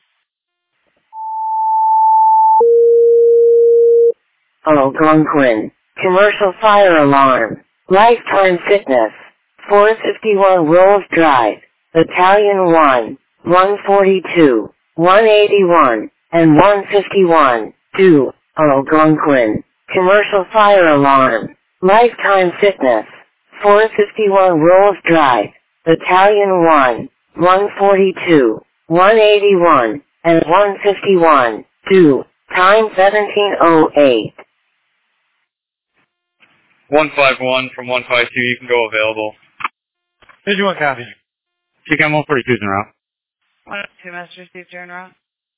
Algonquin, commercial fire alarm, lifetime fitness, 451 Rolls Drive, Battalion 1, 142, 181, and 151, 2, Algonquin, commercial fire alarm, lifetime fitness, 451 Rolls Drive, Battalion 1, 142, 181, and 151, 2, time 1708. 151 from 152, you can go available. Did you want copy? CCOM 142 is en route. 102, master received, you're en route.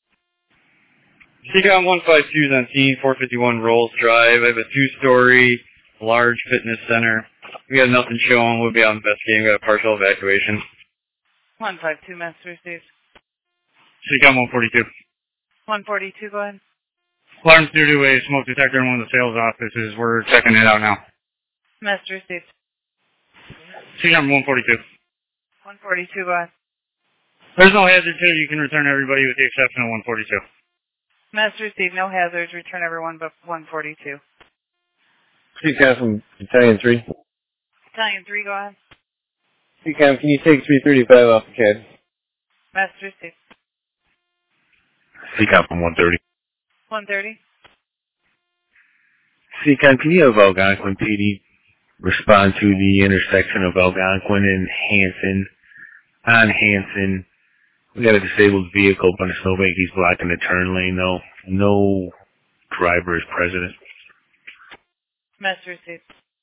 CCOM 152 is on scene, 451 Rolls Drive. I have a 2-story large fitness center. We got nothing showing. We'll be out investigating. We got a partial evacuation. 152, master received. CCOM 142. 142, go ahead. Alarms due to a smoke detector in one of the sales offices. We're checking it out now. Master received. CCOM 142. 142, go ahead. There's no hazard here. You can return everybody with the exception of 142. Master received, no hazards. Return everyone but 142. CCAP from Battalion 3. Battalion 3, go ahead. CCAP, can you take 335 off the CAD? Master received. CCAP from 130. 130. CCAP, can you have Algonquin PD respond to the intersection of Algonquin and Hanson? On Hanson, we got a disabled vehicle on a snowbank. He's blocking the turn lane, though. No driver is present. Master received.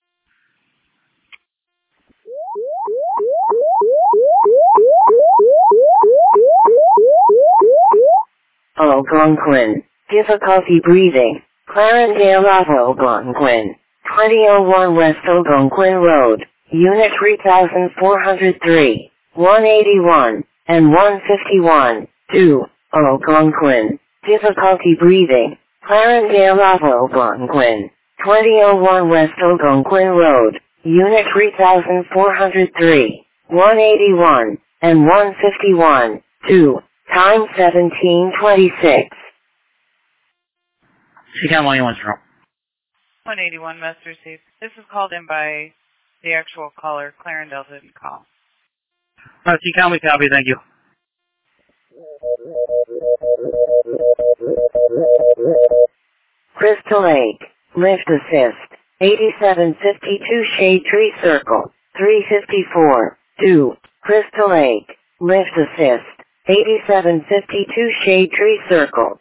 Algonquin, difficulty breathing, Clarendale Ave, Algonquin, 2001 West Algonquin Road, Unit 3403, 181, and 151, 2, Algonquin, difficulty breathing, Clarendale Ave, Algonquin, 2001 West Algonquin Road, Unit 3403, 181, and 151, 2, time 1726. CCOM 181 is wrong. 181, master received. This is called in by the actual caller. Clarendale didn't call. CCOM, we copy. Thank you. Crystal Lake, lift assist, 8752 Shade Tree Circle, 354, 2, Crystal Lake, lift assist, 8752 Shade Tree Circle,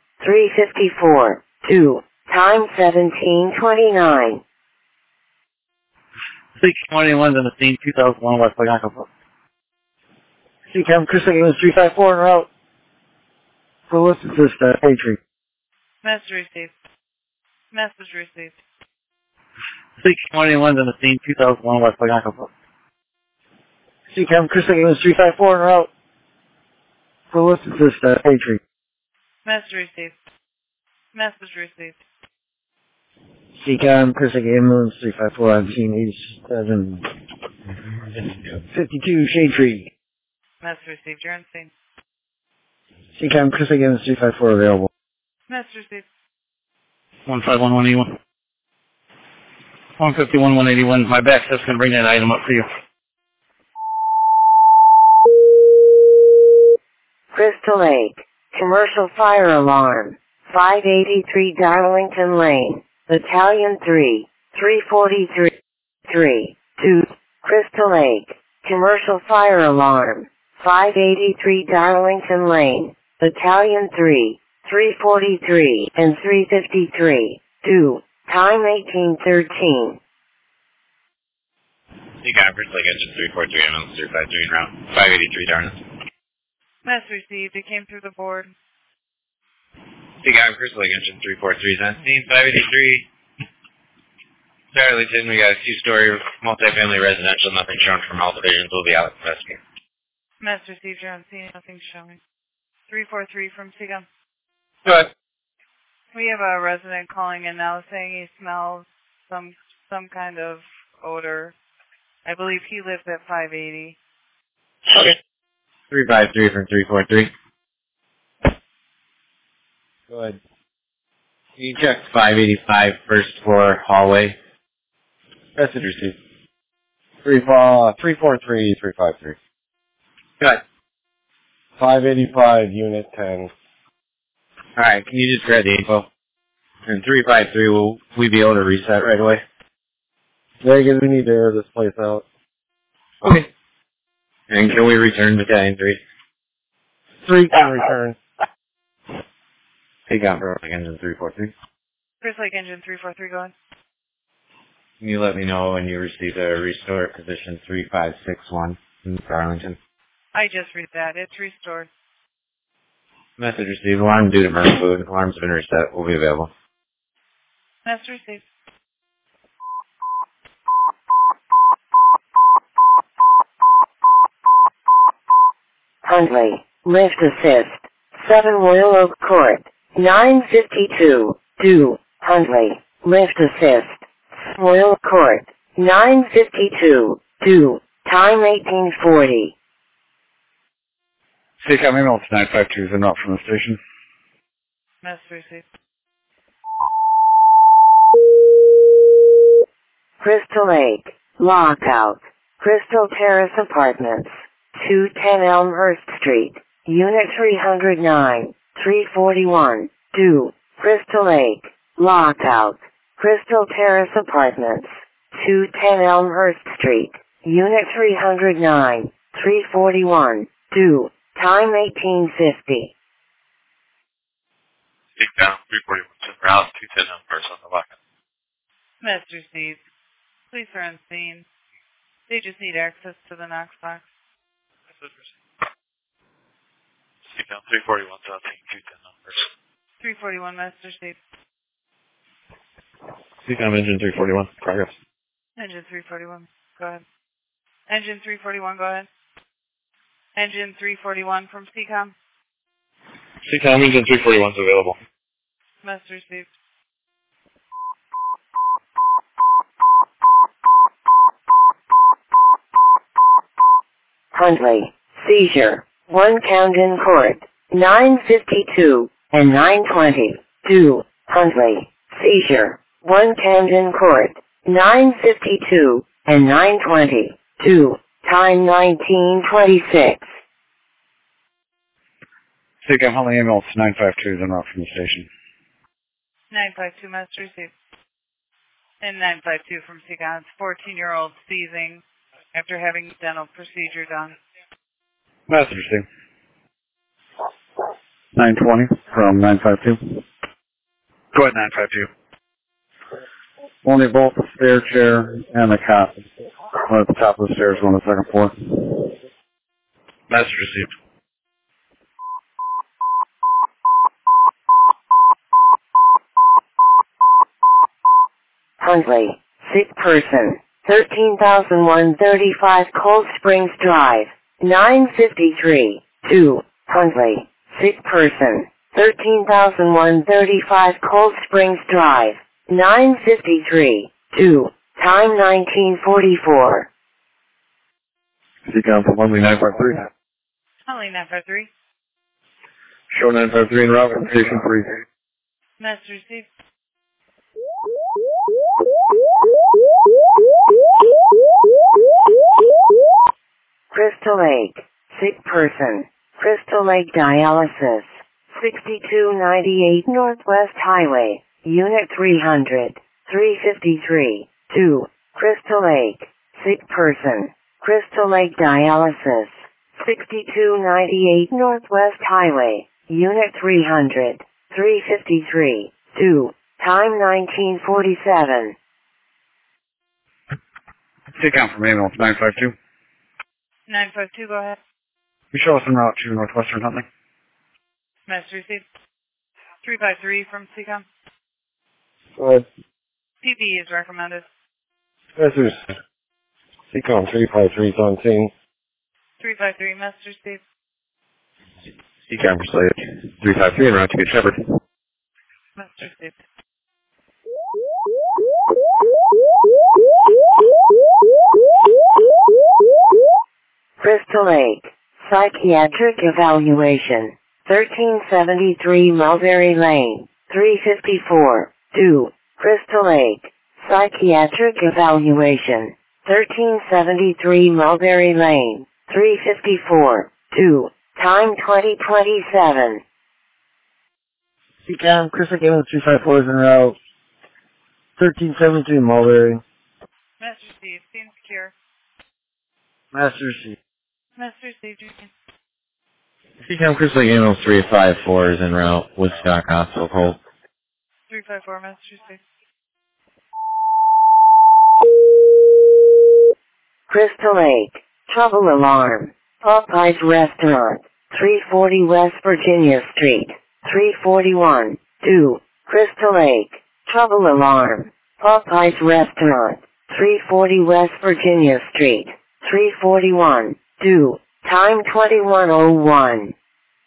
354, 2, time 1729. 621's on the scene, 2001 West Algonquin. CCAM, Chris Higgins, 354 en route. For what's this, entry? Message received. Message received. 621's on the scene, 2001 West Algonquin. CCAM, Chris Higgins, 354 en route. For what's this, entry? Message received. Message received. CCAM, Chris Higgins, 354 on scene, 87, 52 Shade Tree. Message received. You're on scene. CCAM, Chris Higgins, 354 available. Message received. 151181. 151 181. My back just gonna bring that item up for you. Crystal Lake. Commercial fire alarm. 583 Darlington Lane. Battalion 3. 343. 3. 2. Crystal Lake. Commercial fire alarm. 583 Darlington Lane. Battalion 3. 343 and 353. 2. Time 1813. CCAM, Crystal Lake Engine 343, ambulance 353 en route. 583 Darlington. Message received. It came through the board. CCAM, Crystal Lake Engine 343 is on scene, 583. Darlington, we got a two-story multifamily residential, nothing shown from all divisions. We'll be out investigating. Message received. You're on scene. Nothing showing. 343 from CCAM. Go ahead. We have a resident calling in now saying he smells some kind of odor. I believe he lives at 580. Okay. 353 from 343. Go ahead. You checked 585 first floor hallway. Message received. 343, 353. Go ahead. 585, Unit 10. Alright, can you just grab the info? And 353, will we be able to reset right away? Vegas, we need to air this place out. Okay. And can we return Battalion 3? 3 can return. Take out for Engine 343. Chris Lake Engine 343, go ahead. Can you let me know when you receive a restore at position 3561 in Darlington? I just read that. It's restored. Message received. Alarm due to burn food. Alarm's been reset. Will be available. Message received. Huntley. Lift assist. 7 Royal Oak Court. 952. 2. Huntley. Lift assist. Royal Court. 952. 2. Time 1840. CCAM, ambulance 952 is en route from the station. Message received. Crystal Lake. Lockout. Crystal Terrace Apartments. 210 Elmhurst Street. Unit 309. 341. 2. Crystal Lake. Lockout. Crystal Terrace Apartments. 210 Elmhurst Street. Unit 309. 341. 2. Time 1850. Take down 341 en route, 210 Elmhurst on the lockout. Message received. Police are on scene. They just need access to the Knox box. Message received. Take down 341 on scene, 210 Elmhurst. 341, message received. CCAM Engine 341. Progress. Engine 341, go ahead. Engine 341, go ahead. Engine 341 from CCOM. CCAM Engine 341 is available. Message received. Huntley. Seizure. 1 Camden Court. 952 and 920. 2. Huntley. Seizure. 1 Camden Court. 952 and 920. 2. Time 1926. CCAM, Huntley ambulance 952 is en route from the station. 952, message received. And 952 from CCOM. 14-year-old seizing after having dental procedure done. Message received. 920 from 952. Go ahead, 952. We'll need both the stair chair and the cot. One at the top of the stairs, one on the second floor. Message received. Huntley, sick person, 13,135 Cold Springs Drive, 953, 2, Huntley, sick person, 13,135 Cold Springs Drive, 953, 2, time 1944. Seacom from Huntley 953. Huntley 953. Show 953 in route from station 3. Message received. Crystal Lake, sick person, Crystal Lake dialysis, 6298 Northwest Highway, Unit 300, 353, 2, Crystal Lake, sick person, Crystal Lake dialysis, 6298 Northwest Highway, Unit 300, 353, 2, time 1947. Seacom from ambulance 952. 952, go ahead. You show us en route to Northwestern Huntley. Message received. 353 from CCOM. Go ahead. PPE is recommended. Message. Seacom 353 is on scene. 353, message received. Seacom for Slade. 353 en route to Good Shepherd. Message received. Crystal Lake, psychiatric evaluation, 1373 Mulberry Lane, 354, 2, Crystal Lake, psychiatric evaluation, 1373 Mulberry Lane, 354, 2, time 2027. Seacom, Crystal Lake ambulance 354 is en route. 1373 Mulberry. Message received. Scene secure. Master C. Message received. Seacom Crystal Lake ambulance 354 is en route. Woodstock Hospital, hold. 354, message received. Crystal Lake, trouble alarm, Popeye's Restaurant, 340 West Virginia Street, 341, 2, Crystal Lake, trouble alarm, Popeye's Restaurant, 340 West Virginia Street, 341, 2, time 2101.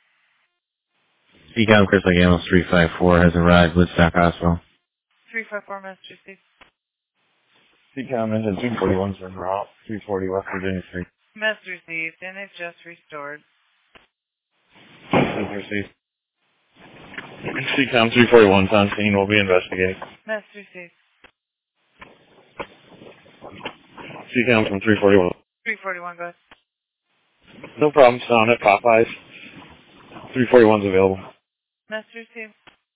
Seacom Crystal Lake ambulance 354 has arrived. Woodstock Hospital. 354, message received. Seacom engine 241 is en route. 340 West Virginia Street. Message received, and it's just restored. Message received. Seacom 341 is on scene. We'll be investigating. Message received. Seacom from 341. 341, go ahead. No problem, sound at Popeyes. 341's available. Message received.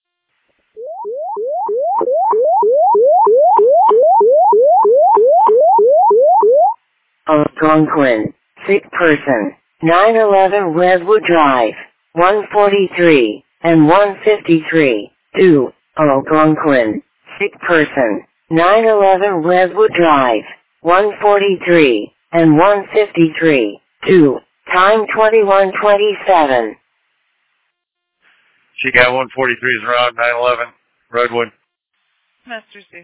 Algonquin, sick person, 911 Redwood Drive, 143 and 153, 2, Algonquin, sick person, 911 Redwood Drive, 143 and 153, 2, time 2127. She got 143 is around 911 Redwood. Message received.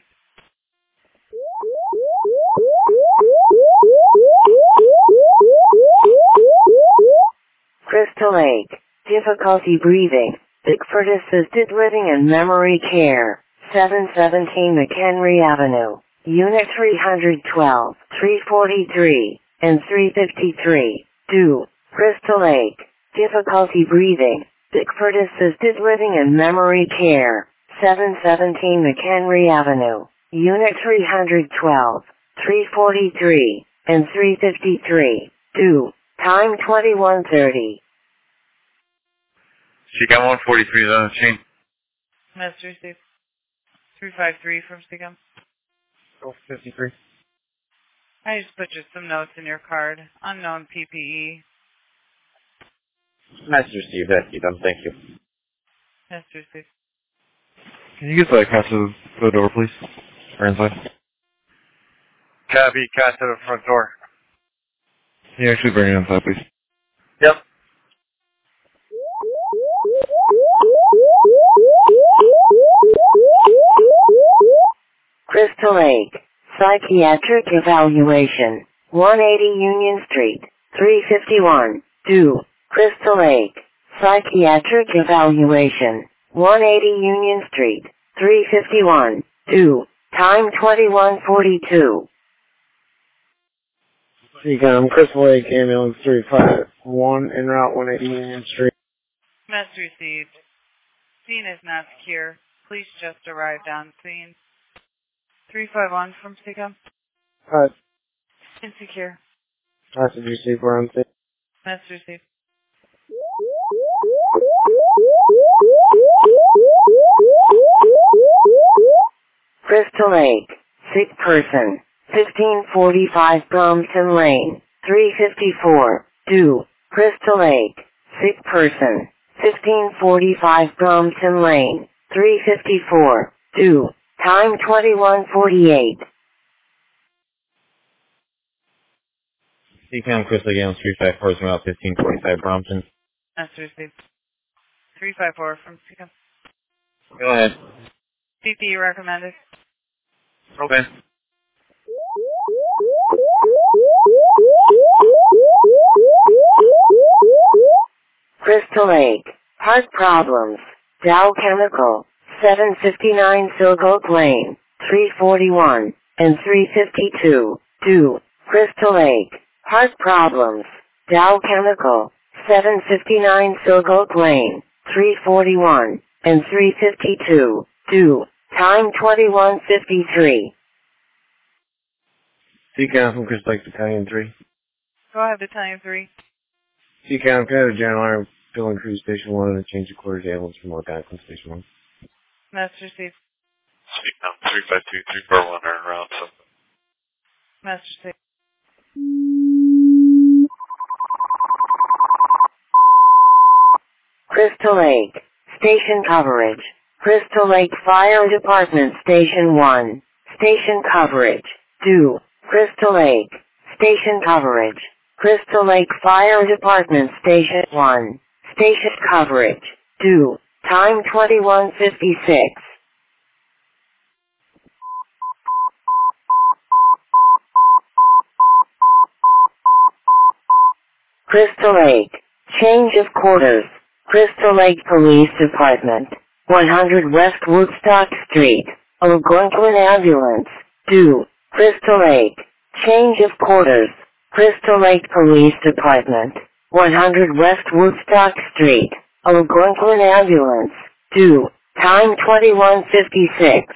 Crystal Lake, difficulty breathing, Bickford Assisted Living and Memory Care, 717 McHenry Avenue, Unit 312, 343, and 353, 2, Crystal Lake, difficulty breathing, Bickford Assisted Living and Memory Care, 717 McHenry Avenue, Unit 312, 343, and 353, 2, time 2130. She got 143 is on the chain. Message received. 353 from CCOM. 53. I just put just some notes in your card. Unknown PPE. Message received. That's done. Thank you. Message received. Can you get that across the door, please? Burnside. Copy, got to the front door. Yeah, actually bring it inside, please. Yep. Crystal Lake, psychiatric evaluation, 180 Union Street, 351, 2, Crystal Lake, psychiatric evaluation, 180 Union Street, 351, 2, time 21:42. Seacom, Crystal Lake, ambulance 351, en route 180 Union Street. Message received. Scene is not secure. Police just arrived on scene. 351 from Seacom. Alright. Insecure. Message received, we're on scene. Message received. Crystal Lake, sick person, 1545 Brompton Lane, 354, 2, Crystal Lake, sick person, 1545 Brompton Lane, 354, 2, time 21:48. Seacom, Crystal Lake, ambulance 354, en route 1545 Brompton. Message received. 354 from Seacom. Go ahead. CP recommended. Okay. Crystal Lake, heart problems, Dow Chemical, 759 Silk Oak Lane, 341, and 352, 2, Crystal Lake, heart problems, Dow Chemical, 759 Silk Oak Lane, 341, and 352, 2, time 21:53. Seacom from Crystal Lake, Battalion 3. Go ahead, Battalion 3. Seacom, can I have a general arm filling crew Station 1 and a change of quarters ambulance from Algonquin Station 1? Message received. Seacom 352, 341 are en route. So. Message received. Crystal Lake, station coverage. Crystal Lake Fire Department Station 1, station coverage. 2, Crystal Lake, station coverage. Crystal Lake Fire Department Station 1, station coverage. 2, time 21:56. Crystal Lake, change of quarters. Crystal Lake Police Department, 100 West Woodstock Street, Algonquin Ambulance, 2, Crystal Lake, change of quarters. Crystal Lake Police Department, 100 West Woodstock Street, Algonquin Ambulance, 2, time 21:56.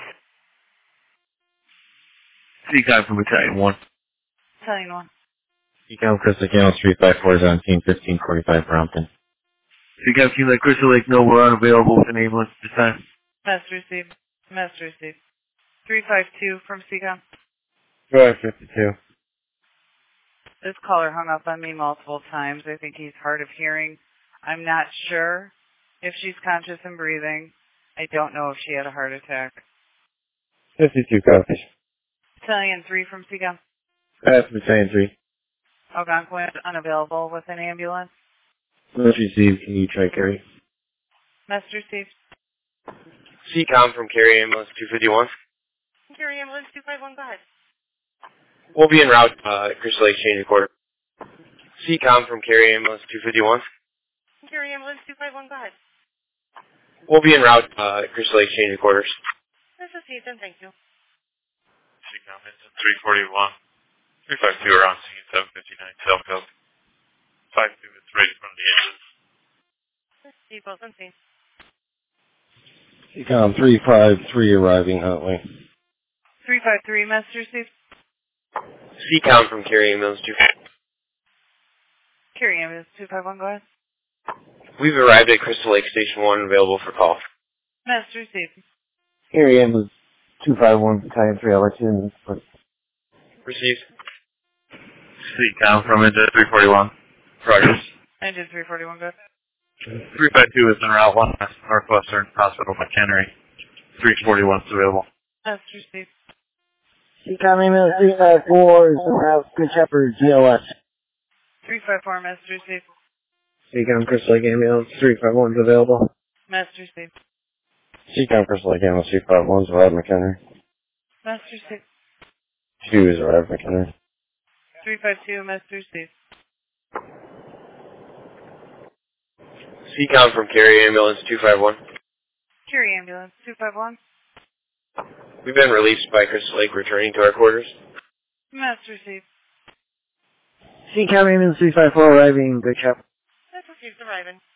Seacom from Battalion 1. Battalion 1. Seacom, Crystal Lake, ambulance 354 is on scene 1545 Brompton. Seacom, can you let Crystal Lake know we're unavailable with an ambulance at this time? Message received. Message received. 352 from Seacom. Go ahead, 52. This caller hung up on me multiple times. I think he's hard of hearing. I'm not sure if she's conscious and breathing. I don't know if she had a heart attack. 52 copies. Battalion 3 from Seacom. That's Battalion 3. Algonquin unavailable with an ambulance. Message received. Can you try carry? Message received. Seacom from Cary Ambulance 251. Cary Ambulance 251, go ahead. We'll be en route at Crystal Lake change of quarter. Seacom from Cary Ambulance 251. Cary Ambulance 251, go ahead. We'll be en route at Crystal Lake change of quarters. This is Ethan, thank you. Seacom engine 341. 352 are on scene 759 Selco. 52 is right in front of the engine. This is Steve Wilson, scene. Seacom 353 arriving Huntley. 353, message received. Seacom from Cary Ambulance 251. Cary Ambulance 251, go ahead. We've arrived at Crystal Lake Station 1, available for call. Message received. Cary Ambulance 251, Battalion 3, I'll let you in. Received. Seacom from engine 341. Progress. Engine 341, go ahead. 352 is en route 1 Northwestern Hospital McHenry. 341 is available. Message received. CCOM ambulance 354 is route Good Shepherd, GLS. 354, message received. CCOM Crystal Lake ambulance 351 is available. Message received. CCOM Crystal Lake ambulance 351 is arrived McHenry. Message received. 2 is arrived McHenry. 352, message received. CCOM from Cary Ambulance 251. Cary Ambulance 251. We've been released by Crystal Lake, returning to our quarters. Message received. CCOM ambulance 354 arriving Good Shepherd. Message received, arriving.